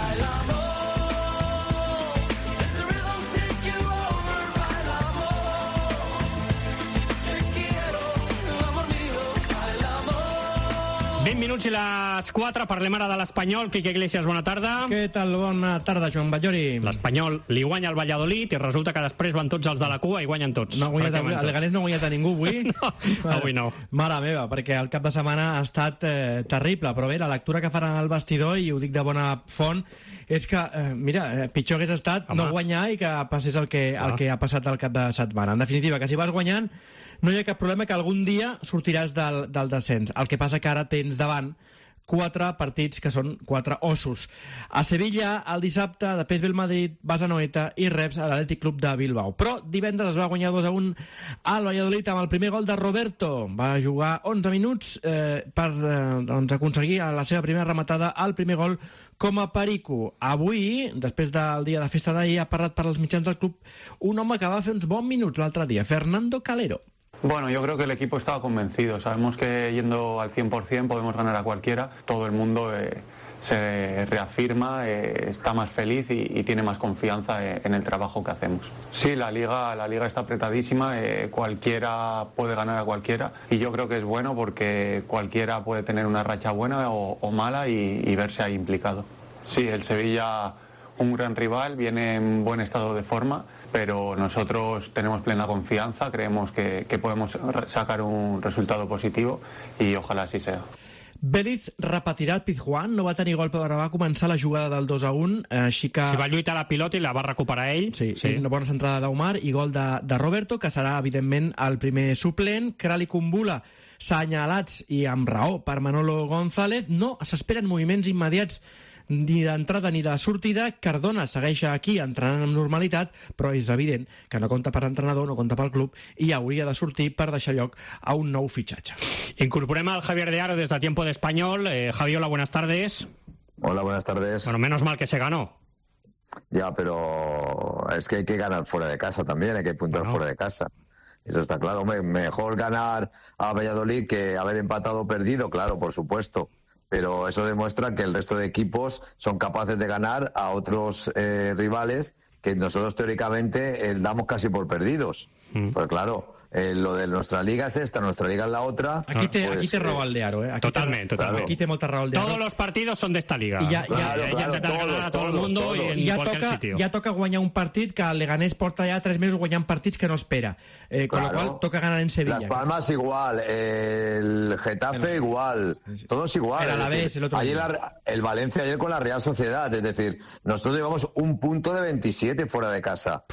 vint minuts i les quatre, parlem ara de l'Espanyol. Quique Iglesias, bona tarda. Què tal? Bona tarda, Joan Ballori. L'Espanyol li guanya al Valladolid i resulta que després van tots els de la cua i guanyen tots. No ha guanyat, el Leganés no ha guanyat a ningú avui. no, avui no. Mare meva, perquè el cap de setmana ha estat eh, terrible, però bé, la lectura que faran al vestidor, i ho dic de bona font, és que, eh, mira, eh, pitjor hagués estat Home. no guanyar i que passés el que, el que ha passat al cap de setmana. En definitiva, que si vas guanyant no hi ha cap problema, que algun dia sortiràs del, del descens. El que passa que ara tens davant quatre partits que són quatre ossos. A Sevilla, el dissabte, després ve el Madrid, vas a Noeta i reps a l'Atlètic Club de Bilbao. Però divendres es va guanyar dos a un al Valladolid amb el primer gol de Roberto. Va jugar onze minuts eh, per eh, doncs, aconseguir la seva primera rematada al primer gol com a perico. Avui, després del dia de festa d'ahir, ha parlat per als mitjans del club un home que va fer uns bons minuts l'altre dia, Fernando Calero. Bueno, yo creo que el equipo estaba convencido. Sabemos que yendo al cien por cien podemos ganar a cualquiera. Todo el mundo eh, se reafirma, eh, está más feliz y, y tiene más confianza eh, en el trabajo que hacemos. Sí, la liga, la liga está apretadísima. Eh, cualquiera puede ganar a cualquiera. Y yo creo que es bueno porque cualquiera puede tener una racha buena o, o mala y, y verse ahí implicado. Sí, el Sevilla, un gran rival, viene en buen estado de forma, pero nosotros tenemos plena confianza, creemos que, que podemos sacar un resultado positivo y ojalá así sea. Vélez repetirà el Pizjuán, no va tenir gol però va començar la jugada del dos a un, així que... Si va lluitar la pilota i la va recuperar ell. Sí, sí. Una bona centrada d'Omar i gol de, de Roberto, que serà evidentment el primer suplent. Kral i Kumbula senyalats, i amb raó, per Manolo González. No s'esperen moviments immediats ni d'entrada ni de sortida. Cardona segueix aquí entrenant amb normalitat, però és evident que no compta per entrenador, no compta pel club, i hauria de sortir per deixar lloc a un nou fitxatge. Incorporem al Javier de Aro des de Tiempo de Español. Eh, Javi, hola, buenas tardes. Hola, buenas tardes. Bueno, menos mal que se ganó. Ya, pero es que hay que ganar fuera de casa también, hay que puntuar bueno. fuera de casa. Eso está claro. Hombre, mejor ganar a Valladolid que haber empatado o perdido, claro, por supuesto. Pero eso demuestra que el resto de equipos son capaces de ganar a otros eh, rivales que nosotros teóricamente eh, damos casi por perdidos. Mm. Pues claro, eh, lo de nuestra liga es esta, nuestra liga es la otra. Aquí te, pues, aquí te roba el de Aro, ¿eh? Aquí totalmente, te, totalmente. Aquí te molta raó el de Aro. Todos los partidos son de esta liga. I ja, claro, ja, claro, ja todos, ganar a todo todos, el mundo todos. y en ja cualquier toca, sitio. ja toca guanyar un partit que el Leganés porta ja tres mesos guanyant partits que no espera. Eh, con claro. lo cual toca ganar en Sevilla. Las Palmas igual, el Getafe el... igual, todos igual. El Alavés, el otro ayer la, el Valencia ayer con la Real Sociedad, es decir, nosotros llevamos un punto de veintisiete fuera de casa.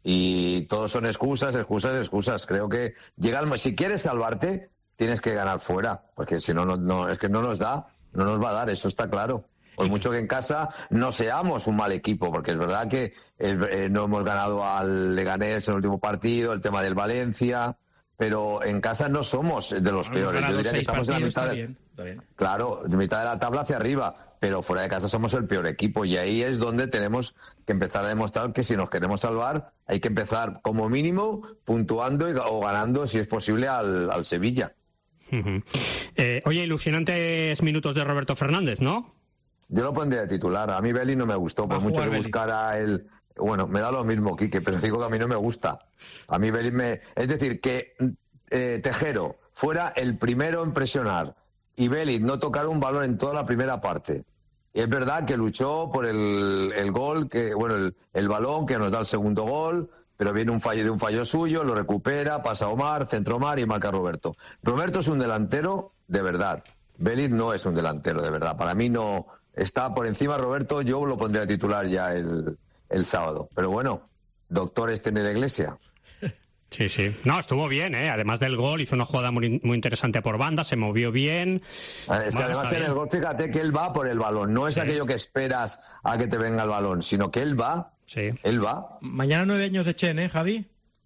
Y todos son excusas, excusas, excusas. Creo que llega el, si quieres salvarte, tienes que ganar fuera, porque si no, no, no, es que no nos da, no nos va a dar, eso está claro. Por mucho que en casa no seamos un mal equipo, porque es verdad que eh, no hemos ganado al Leganés en el último partido, el tema del Valencia, pero en casa no somos de los bueno, peores. Yo diría que estamos en la mitad de, bien, está bien. Claro, de mitad de la tabla hacia arriba, pero fuera de casa somos el peor equipo y ahí es donde tenemos que empezar a demostrar que si nos queremos salvar hay que empezar como mínimo puntuando y, o ganando si es posible al, al Sevilla. Uh-huh. eh, oye, ilusionantes minutos de Roberto Fernández, ¿no? Yo lo pondría de titular. A mí Belly no me gustó, por mucho que Belly buscara el... Bueno, me da lo mismo, Quique, pero digo que a mí no me gusta. A mí Belly me... Es decir, que eh, Tejero fuera el primero en presionar y Belly no tocar un balón en toda la primera parte. Y es verdad que luchó por el, el gol, que bueno, el, el balón que nos da el segundo gol, pero viene un fallo de un fallo suyo, lo recupera, pasa Omar, centro Omar y marca Roberto. Roberto es un delantero de verdad. Belly no es un delantero de verdad. Para mí no... está por encima Roberto, yo lo pondré a titular ya el, el sábado. Pero bueno, doctor este en la iglesia. Sí, sí. No, estuvo bien, ¿eh? Además del gol, hizo una jugada muy, muy interesante por banda, se movió bien. Es que bueno, además en el gol, fíjate que él va por el balón. No es sí. aquello que esperas a que te venga el balón, sino que él va. Sí. Él va. Mañana nueve años de Chen, ¿eh, Javi?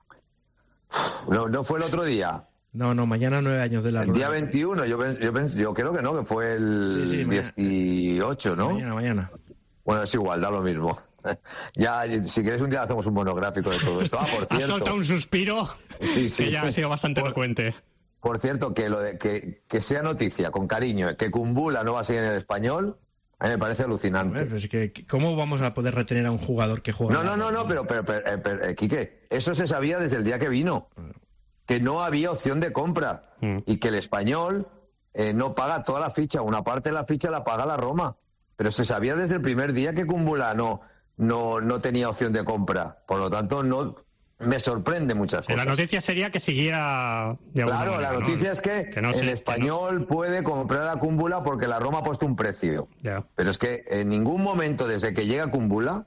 No, no fue el otro día. No, no, mañana nueve años de la... El día veintiuno, yo, yo, yo creo que no, que fue el sí, sí, dieciocho, ¿no? Mañana, mañana. Bueno, es igual, da lo mismo. Ya, si quieres un día hacemos un monográfico de todo esto. Ah, por cierto. Ha soltado un suspiro sí, sí. que ya ha sido bastante por, elocuente. Por cierto, que, lo de, que, que sea noticia, con cariño, que Kumbula no va a seguir en el Español, a mí me parece alucinante. Ver, es que, ¿cómo vamos a poder retener a un jugador que juega? No, no, no, no, pero, pero, pero, pero, pero eh, Quique, eso se sabía desde el día que vino. Que no había opción de compra. Mm. Y que el Español eh, no paga toda la ficha. Una parte de la ficha la paga la Roma. Pero se sabía desde el primer día que Kumbula no... No, no tenía opción de compra. Por lo tanto, no me sorprende muchas cosas. La noticia sería que siguiera... De claro, manera, la noticia ¿no? es que, que no el sé, Español no... puede comprar a Kumbula porque la Roma ha puesto un precio. Yeah. Pero es que en ningún momento desde que llega Kumbula,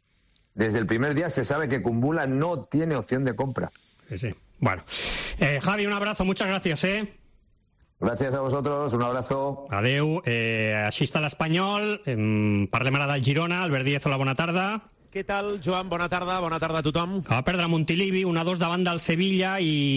desde el primer día se sabe que Kumbula no tiene opción de compra. Sí, sí. Bueno. Eh, Javi, un abrazo. Muchas gracias, ¿eh? Gràcies a vosaltres, un abrazo. Adeu. Eh, així està l'Espanyol. Eh, parlem ara del Girona. Albert Díez, hola, bona tarda. Què tal, Joan? Bona tarda, bona tarda a tothom. Va perdre Montilivi, un a dos davant del Sevilla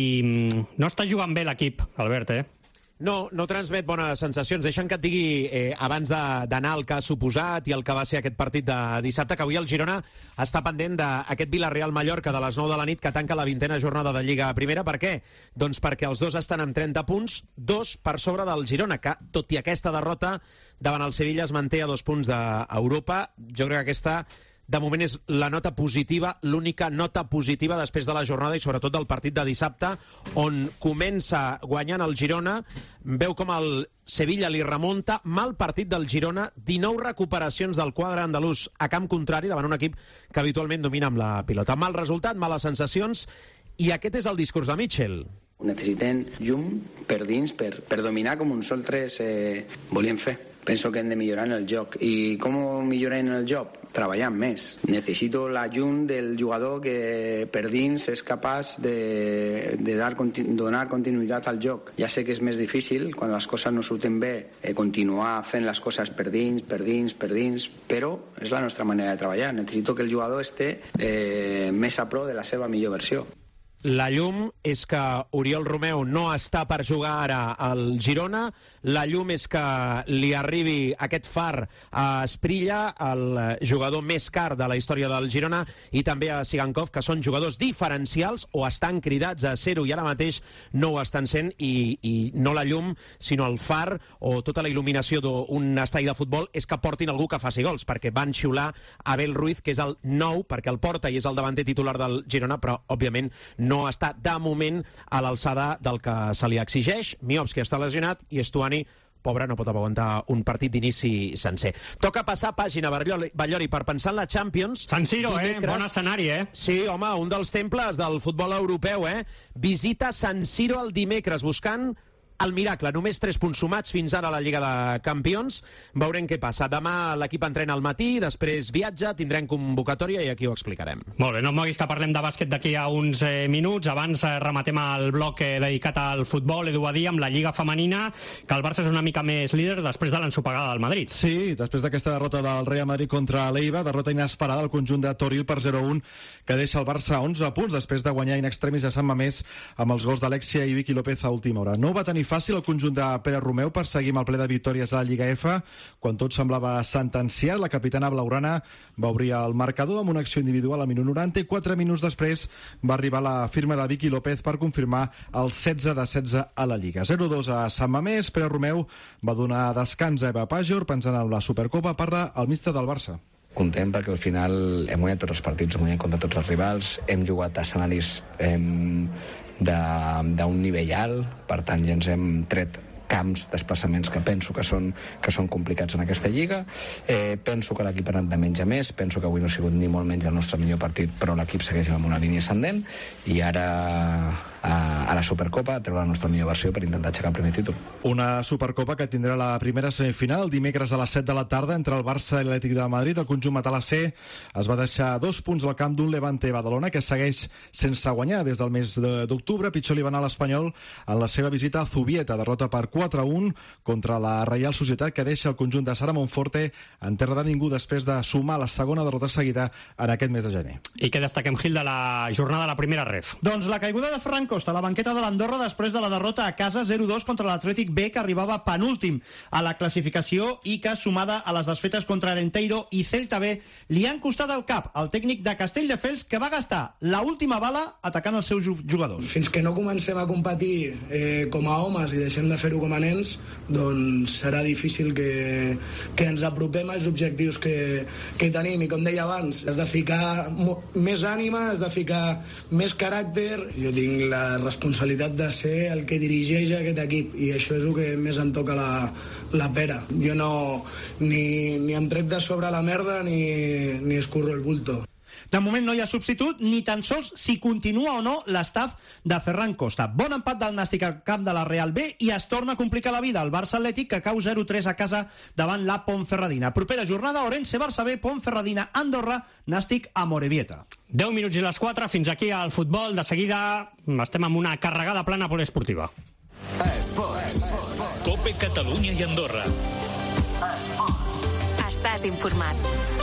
i no està jugant bé l'equip, Albert, eh? No, no transmet bones sensacions. Deixa'm que et digui, eh, abans d'anar al que ha suposat i el que va ser aquest partit de dissabte, que avui el Girona està pendent d'aquest Villarreal-Mallorca de les nou de la nit que tanca la vintena jornada de Lliga Primera. Per què? Doncs perquè els dos estan amb trenta punts, dos per sobre del Girona, que, tot i aquesta derrota, davant el Sevilla es manté a dos punts d'Europa. Jo crec que aquesta... de moment és la nota positiva, l'única nota positiva després de la jornada i sobretot del partit de dissabte, on comença guanyant el Girona, veu com el Sevilla li remunta, mal partit del Girona, dinou recuperacions del quadre andalús a camp contrari davant un equip que habitualment domina amb la pilota. Mal resultat, males sensacions, i aquest és el discurs de Mitchell. Necessitem llum per dins, per, per dominar com nosaltres eh, volíem fer. Penso que hem de millorar en el joc. I com millorar en el joc? Treballant més. Necessito la llum del jugador que per dins és capaç de, de dar, donar continuïtat al joc. Ja sé que és més difícil, quan les coses no surten bé, eh, continuar fent les coses per dins, per dins, per dins, però és la nostra manera de treballar. Necessito que el jugador esté eh, més a pro de la seva millor versió. La llum és que Oriol Romeu no està per jugar ara al Girona. La llum és que li arribi aquest far a Esprilla, el jugador més car de la història del Girona, i també a Sigankov, que són jugadors diferencials o estan cridats a ser-ho i ara mateix no ho estan sent, i, i no la llum, sinó el far o tota la il·luminació d'un estadi de futbol és que portin algú que faci gols, perquè van xiular Abel Ruiz, que és el nou, perquè el porta i és el davanter titular del Girona, però òbviament no no està de moment a l'alçada del que se li exigeix. Miovski està lesionat i Estuani, pobre, no pot aguantar un partit d'inici sencer. Toca passar pàgina, Ballori, per pensar en la Champions. San Siro, eh? Bon escenari, eh? Sí, home, un dels temples del futbol europeu, eh? Visita San Siro el dimecres, buscant el miracle. Només tres punts sumats fins ara a la Lliga de Campions. Veurem què passa. Demà l'equip entrena al matí, després viatja, tindrem convocatòria i aquí ho explicarem. Molt bé, no em moguis que parlem de bàsquet d'aquí a uns eh, minuts. Abans eh, rematem el bloc eh, dedicat al futbol, Edu, a dir, amb la Lliga femenina, que el Barça és una mica més líder després de l'ensopegada del Madrid. Sí, després d'aquesta derrota del Real Madrid contra l'Eibar, derrota inesperada al conjunt de Toril per zero a un, que deixa el Barça a onze punts després de guanyar in extremis a Sant Mamés amb els gols d'Alexia i Vicky López a última hora. No va tenir fàcil el conjunt de Pere Romeu per seguir amb el ple de victòries a la Lliga F. Quan tot semblava sentenciat, la capitana blaugrana va obrir el marcador amb una acció individual a minut noranta i quatre minuts després va arribar la firma de Vicky López per confirmar el setze de setze a la Lliga. zero a dos a Sant Mamés. Pere Romeu va donar descans a Eva Pajor pensant en la Supercopa. Parla el míster del Barça. Content perquè al final hem guanyat tots els partits, hem guanyat contra tots els rivals, hem jugat a escenaris hem, d'un nivell alt, per tant ja ens hem tret camps, desplaçaments que penso que són, que són complicats en aquesta lliga. Eh, penso que l'equip ha anat de menys a més, penso que avui no ha sigut ni molt menys el nostre millor partit, però l'equip segueix amb una línia ascendent i ara a, a la Supercopa, a treure la nostra millor versió per intentar aixecar el primer títol. Una Supercopa que tindrà la primera semifinal dimecres a les set de la tarda entre el Barça i l'Atlètic de Madrid. El conjunt matalasser es va deixar dos punts al camp d'un Levante Badalona que segueix sense guanyar des del mes d'octubre. Pitjor li va anar a l'Espanyol en la seva visita a Zubieta, derrota per quatre a un contra la Reial Societat, que deixa el conjunt de Sara Monforte en terra de ningú després de sumar la segona derrota seguida en aquest mes de gener. I què destaquem, Gil, de la jornada de la primera ref? Doncs la caiguda de Ferran Costa a la banqueta de l'Andorra després de la derrota a casa zero dos contra l'Atlètic B, que arribava penúltim a la classificació i que, sumada a les desfetes contra Arenteiro i Celta B, li han costat el cap al tècnic de Castelldefels, que va gastar la última bala atacant els seus jugadors. Fins que no comencem a competir eh, com a homes i deixem de fer-ho com a nens, doncs serà difícil que, que ens apropem als objectius que, que tenim. I com deia abans, has de ficar més ànima, has de ficar més caràcter. Jo tinc la responsabilitat de ser el que dirigeix aquest equip i això és el que més em toca la, la pera. Jo no ni, ni em trec de sobre la merda ni, ni escurro el bulto. De moment no hi ha substitut, ni tan sols si continua o no l'estaf de Ferran Costa. Bon empat del Nàstic al camp de la Real B i es torna a complicar la vida al Barça Atlètic, que cau zero tres a casa davant la Ponferradina. Propera jornada, Orense, Barça B, Ponferradina, Andorra, Nàstic a Morevieta. deu minuts i les quatre, fins aquí al futbol. De seguida estem amb una carregada plana poliesportiva. Esports. Cope Catalunya i Andorra. Estàs informat.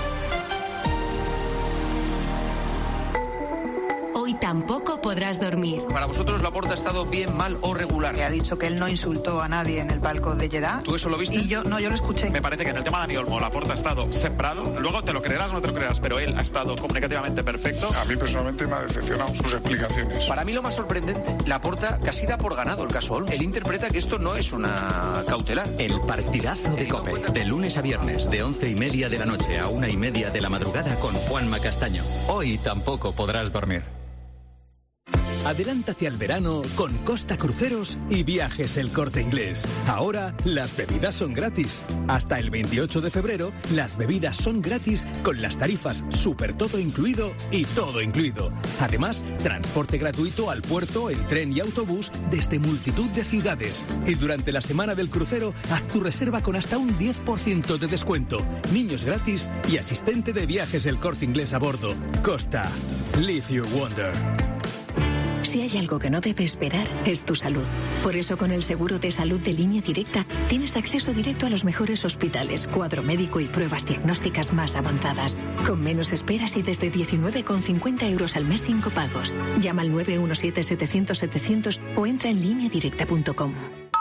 Hoy tampoco podrás dormir. Para vosotros, ¿Laporta ha estado bien, mal o regular? Que ha dicho que él no insultó a nadie en el palco de Jeddah. ¿Tú eso lo viste? Y yo, no, yo lo escuché. Me parece que en el tema de Dani Olmo, Laporta ha estado sembrado. Luego te lo creerás o no te lo creerás, pero él ha estado comunicativamente perfecto. A mí personalmente me ha decepcionado sus explicaciones. Para mí lo más sorprendente, Laporta casi da por ganado el caso Olmo. Él interpreta que esto no es una cautelar. El partidazo de COPE, de lunes a viernes, de once y media de la noche a una y media de la madrugada con Juanma Castaño. Hoy tampoco podrás dormir. Adelántate al verano con Costa Cruceros y Viajes El Corte Inglés. Ahora las bebidas son gratis. Hasta el veintiocho de febrero las bebidas son gratis con las tarifas súper todo incluido y todo incluido. Además, transporte gratuito al puerto en tren y autobús desde multitud de ciudades. Y durante la semana del crucero, haz tu reserva con hasta un diez por ciento de descuento. Niños gratis y asistente de Viajes El Corte Inglés a bordo. Costa. Live your wonder. Si hay algo que no debe esperar, es tu salud. Por eso, con el seguro de salud de Línea Directa, tienes acceso directo a los mejores hospitales, cuadro médico y pruebas diagnósticas más avanzadas. Con menos esperas y desde diecinueve con cincuenta euros al mes sin copagos. Llama al nueve uno siete setecientos setecientos o entra en línea directa punto com.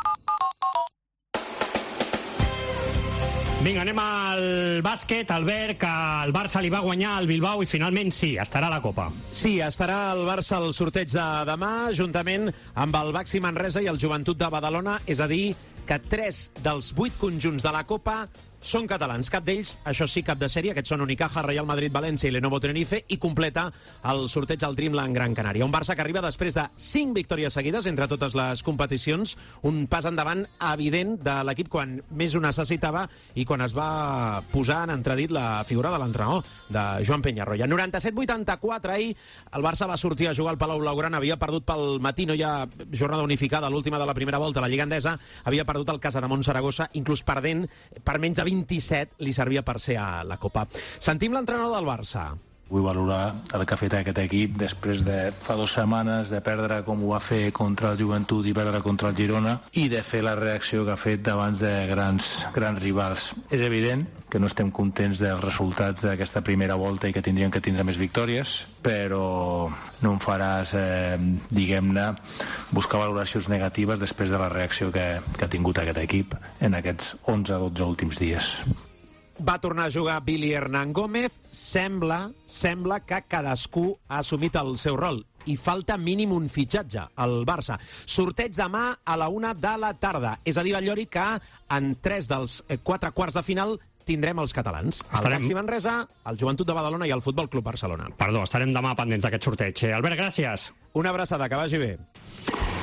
Vinga, anem al bàsquet. Albert, que el Barça li va guanyar al Bilbao i finalment sí, estarà a la Copa. Sí, estarà el Barça al sorteig de demà, juntament amb el Baxi Manresa i el Joventut de Badalona, és a dir, que tres dels vuit conjunts de la Copa són catalans. Cap d'ells, això sí, cap de sèrie. Aquests són Unicaja, Real Madrid, València i Lenovo Tenerife, i completa el sorteig al Dreamland Gran Canària. Un Barça que arriba després de cinc victòries seguides entre totes les competicions, un pas endavant evident de l'equip quan més ho necessitava i quan es va posar en entredit la figura de l'entrenador, de Joan Peñarroya. noranta-set vuitanta-quatre, ahir el Barça va sortir a jugar al Palau Blaugrana, havia perdut pel matí, no hi ha jornada unificada, l'última de la primera volta, la Lliga Endesa, havia perdut el Casademont Saragossa, inclús perdent per menys de vint-i-set, li servia per ser a la Copa. Sentim l'entrenador del Barça. Vull valorar el que ha fet aquest equip després de fa dues setmanes de perdre com ho va fer contra el Joventut i perdre contra el Girona i de fer la reacció que ha fet davant de grans, grans rivals. És evident que no estem contents dels resultats d'aquesta primera volta i que tindríem que tindre més victòries, però no em faràs, eh, diguem-ne, buscar valoracions negatives després de la reacció que, que ha tingut aquest equip en aquests onze dotze últims dies. Va tornar a jugar Billy Hernán Gómez. Sembla, sembla que cadascú ha assumit el seu rol i falta mínim un fitxatge al Barça. Sorteig demà a la una de la tarda. És a dir, Vallori, que en tres dels quatre quarts de final tindrem els catalans. Estarem... El Baxi Manresa, el Joventut de Badalona i el Futbol Club Barcelona. Perdó, estarem demà pendents d'aquest sorteig. Albert, gràcies. Una abraçada, que vagi bé.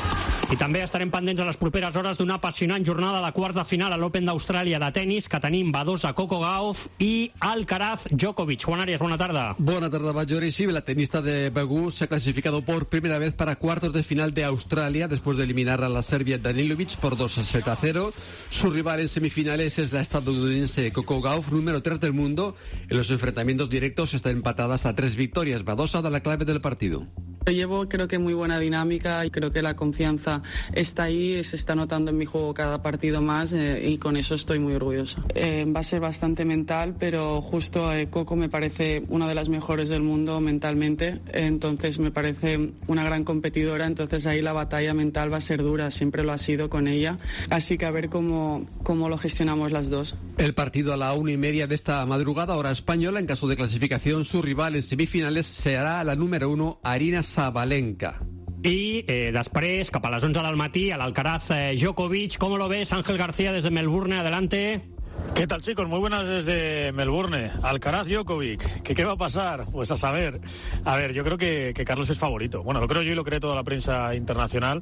I també estarem pendents a les properes hores d'una apassionant jornada de quarts de final a l'Open d'Austràlia de tenis, que tenim Badosa, Coco Gauff i Alcaraz, Djokovic. Juan Arias, buena tarde. Buena tarde, Majori. Sí, la tenista de Bagú se ha clasificado por primera vez para cuartos de final de Australia después de eliminar a la serbia Danilovic por dos a cero. Su rival en semifinales es la estadounidense Coco Gauff, número tres del mundo. En los enfrentamientos directos están empatadas a tres victorias. Badosa da la clave del partido. Llevo creo que muy buena dinámica y creo que la confianza está ahí, se está notando en mi juego cada partido más eh, y con eso estoy muy orgullosa. Eh, va a ser bastante mental, pero justo eh, Coco me parece una de las mejores del mundo mentalmente, entonces me parece una gran competidora, entonces ahí la batalla mental va a ser dura, siempre lo ha sido con ella, así que a ver cómo, cómo lo gestionamos las dos. El partido a la una y media de esta madrugada, hora española. En caso de clasificación, su rival en semifinales será la número uno, Aryna Sabalenka. Y eh, després, cap a les onze del matí, a l'Alcaraz eh, Djokovic. ¿Cómo lo ves, Ángel García, desde Melbourne? Adelante. ¿Qué tal, chicos? Muy buenas desde Melbourne. Alcaraz Djokovic. ¿Qué, ¿Qué va a pasar? Pues a saber. A ver, yo creo que, que Carlos es favorito. Bueno, lo creo yo y lo cree toda la prensa internacional,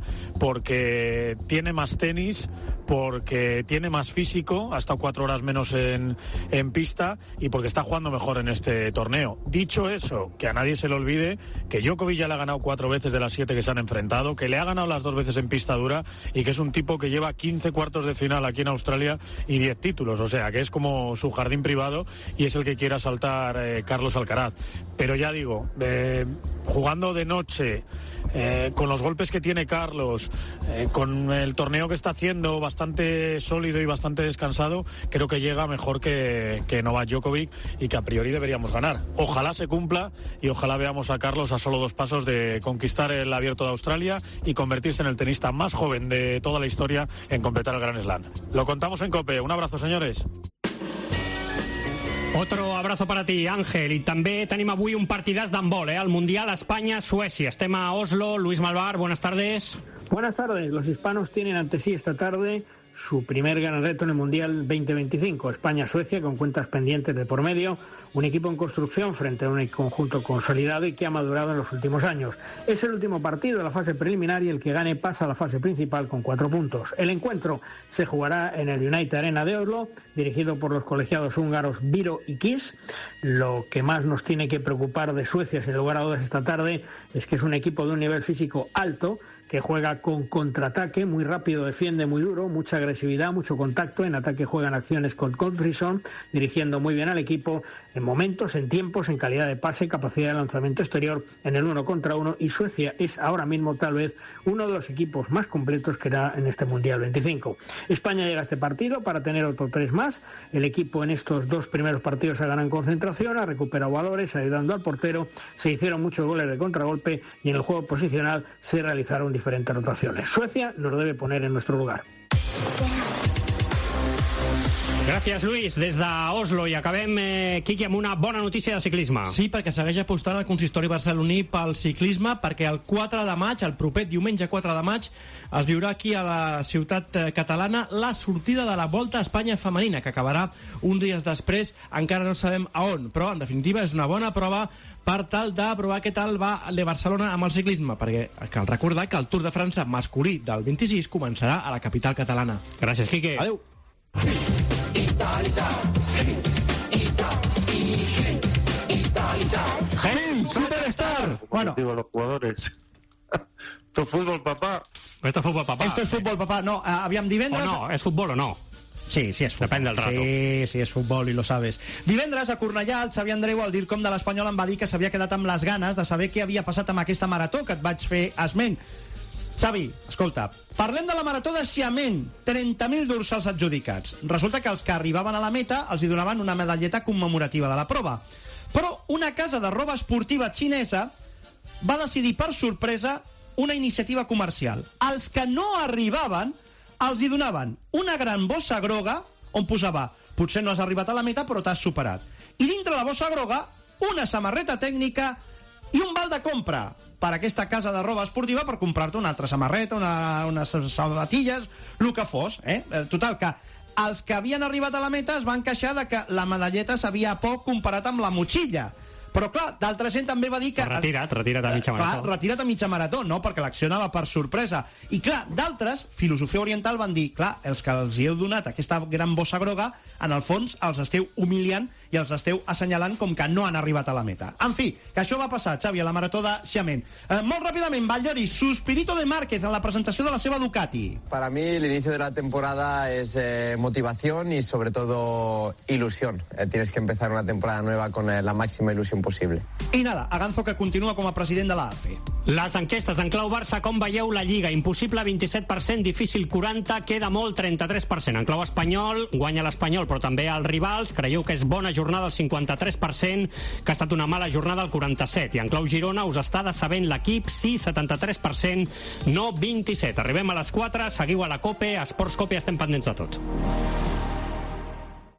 porque tiene más tenis, porque tiene más físico, ha estado cuatro horas menos en, en pista y porque está jugando mejor en este torneo. Dicho eso, que a nadie se le olvide que Djokovic ya le ha ganado cuatro veces de las siete que se han enfrentado, que le ha ganado las dos veces en pista dura y que es un tipo que lleva quince cuartos de final aquí en Australia y diez títulos. O sea, que es como su jardín privado y es el que quiera saltar eh, Carlos Alcaraz. Pero ya digo, eh, jugando de noche, eh, con los golpes que tiene Carlos, eh, con el torneo que está haciendo bastante sólido y bastante descansado, creo que llega mejor que, que Novak Djokovic y que a priori deberíamos ganar. Ojalá se cumpla y ojalá veamos a Carlos a solo dos pasos de conquistar el Abierto de Australia y convertirse en el tenista más joven de toda la historia en completar el Grand Slam. Lo contamos en COPE. Un abrazo, señores. Otro abrazo para ti, Ángel. I també tenim avui un partidàs d'handbol, eh? El Mundial Espanya-Suècia. Estem a Oslo. Luis Malvar, buenas tardes. Buenas tardes. Los hispanos tienen ante sí esta tarde su primer gran reto en el Mundial veinte veinticinco. España-Suecia, con cuentas pendientes de por medio, un equipo en construcción frente a un conjunto consolidado y que ha madurado en los últimos años. Es el último partido de la fase preliminar y el que gane pasa a la fase principal con cuatro puntos. El encuentro se jugará en el United Arena de Oslo, dirigido por los colegiados húngaros Biro y Kiss. Lo que más nos tiene que preocupar de Suecia, sin lugar a dudas, esta tarde, es que es un equipo de un nivel físico alto, que juega con contraataque, muy rápido, defiende muy duro, mucha agresividad, mucho contacto. En ataque juegan acciones con Gottfriedson, dirigiendo muy bien al equipo en momentos, en tiempos, en calidad de pase, capacidad de lanzamiento exterior en el uno contra uno. Y Suecia es ahora mismo tal vez uno de los equipos más completos que da en este Mundial veinticinco. España llega a este partido para tener otro tres más. El equipo en estos dos primeros partidos ha ganado en concentración, ha recuperado valores, ayudando al portero. Se hicieron muchos goles de contragolpe y en el juego posicional se realizaron diferentes rotaciones. Suecia nos debe poner en nuestro lugar. Gràcies, Luis. Des d'Oslo i acabem, eh, Quiqui, amb una bona notícia de ciclisme. Sí, perquè segueix apostant el consistori barceloní pel ciclisme, perquè el quatre de maig, el proper diumenge quatre de maig, es viurà aquí a la ciutat catalana la sortida de la Volta a Espanya femenina, que acabarà uns dies després, encara no sabem a on, però en definitiva és una bona prova per tal de provar què tal va el de Barcelona amb el ciclisme, perquè cal recordar que el Tour de França masculí del vint-i-sis començarà a la capital catalana. Gràcies, Quique. Adéu. ¡Hey, Superstar! Bueno, digo los jugadores. Esto es fútbol, papá. Esto es fútbol, papá. Esto es fútbol, papá. No, aviam, divendres... O no, és futbol o no? Sí, sí, és futbol. Depèn del rato. Sí, sí, és futbol i lo sabes. Divendres a Cornellà, el Xavi Andreu, el DIRCOM de l'Espanyol, em va dir que s'havia quedat amb les ganes de saber què havia passat amb aquesta marató, que et vaig fer esment. Xavi, escolta, parlem de la marató de Xiamen, trenta mil dorsals adjudicats. Resulta que els que arribaven a la meta els hi donaven una medalleta commemorativa de la prova. Però una casa de roba esportiva xinesa va decidir per sorpresa una iniciativa comercial. Els que no arribaven els hi donaven una gran bossa groga on posava potser no has arribat a la meta però t'has superat. I dintre la bossa groga una samarreta tècnica i un val de compra per a aquesta casa de roba esportiva per comprar-te una altra samarreta, una, unes sabatilles, el que fos. Eh? Total, que els que havien arribat a la meta es van queixar de que la medalleta sabia poc comparat amb la motxilla. Però, clar, d'altra gent també va dir que... Retira't, retira't a mitja marató. Clar, retira't a mitja marató, no? Perquè l'acció anava per sorpresa. I, clar, d'altres, filosofia oriental, van dir, clar, els que els hi heu donat aquesta gran bossa groga, en el fons els esteu humiliant i els esteu assenyalant com que no han arribat a la meta. En fi, que això va passar, Xavi, a la marató de Xiamen. Eh, molt ràpidament, Valldori, suspirito de Márquez en la presentació de la seva Ducati. Para mí el inicio de la temporada es eh, motivación y sobre todo ilusión. Eh, tienes que empezar una temporada nueva con eh, la máxima ilusión posible. I nada, Aganzo que continua com a president de l'A F. Les enquestes en clau Barça, com veieu la Lliga? Impossible vint-i-set per cent, difícil quaranta, queda molt trenta-tres per cent. En clau espanyol, guanya l'Espanyol, però també els rivals. Creieu que és bona jornada el cinquanta-tres per cent, que ha estat una mala jornada el quaranta-set per cent. I en clau Girona us està decebent l'equip, sí, setanta-tres per cent, no vint-i-set. Arribem a les quatre, seguiu a la COPE, a Esports COPE, estem pendents de tot.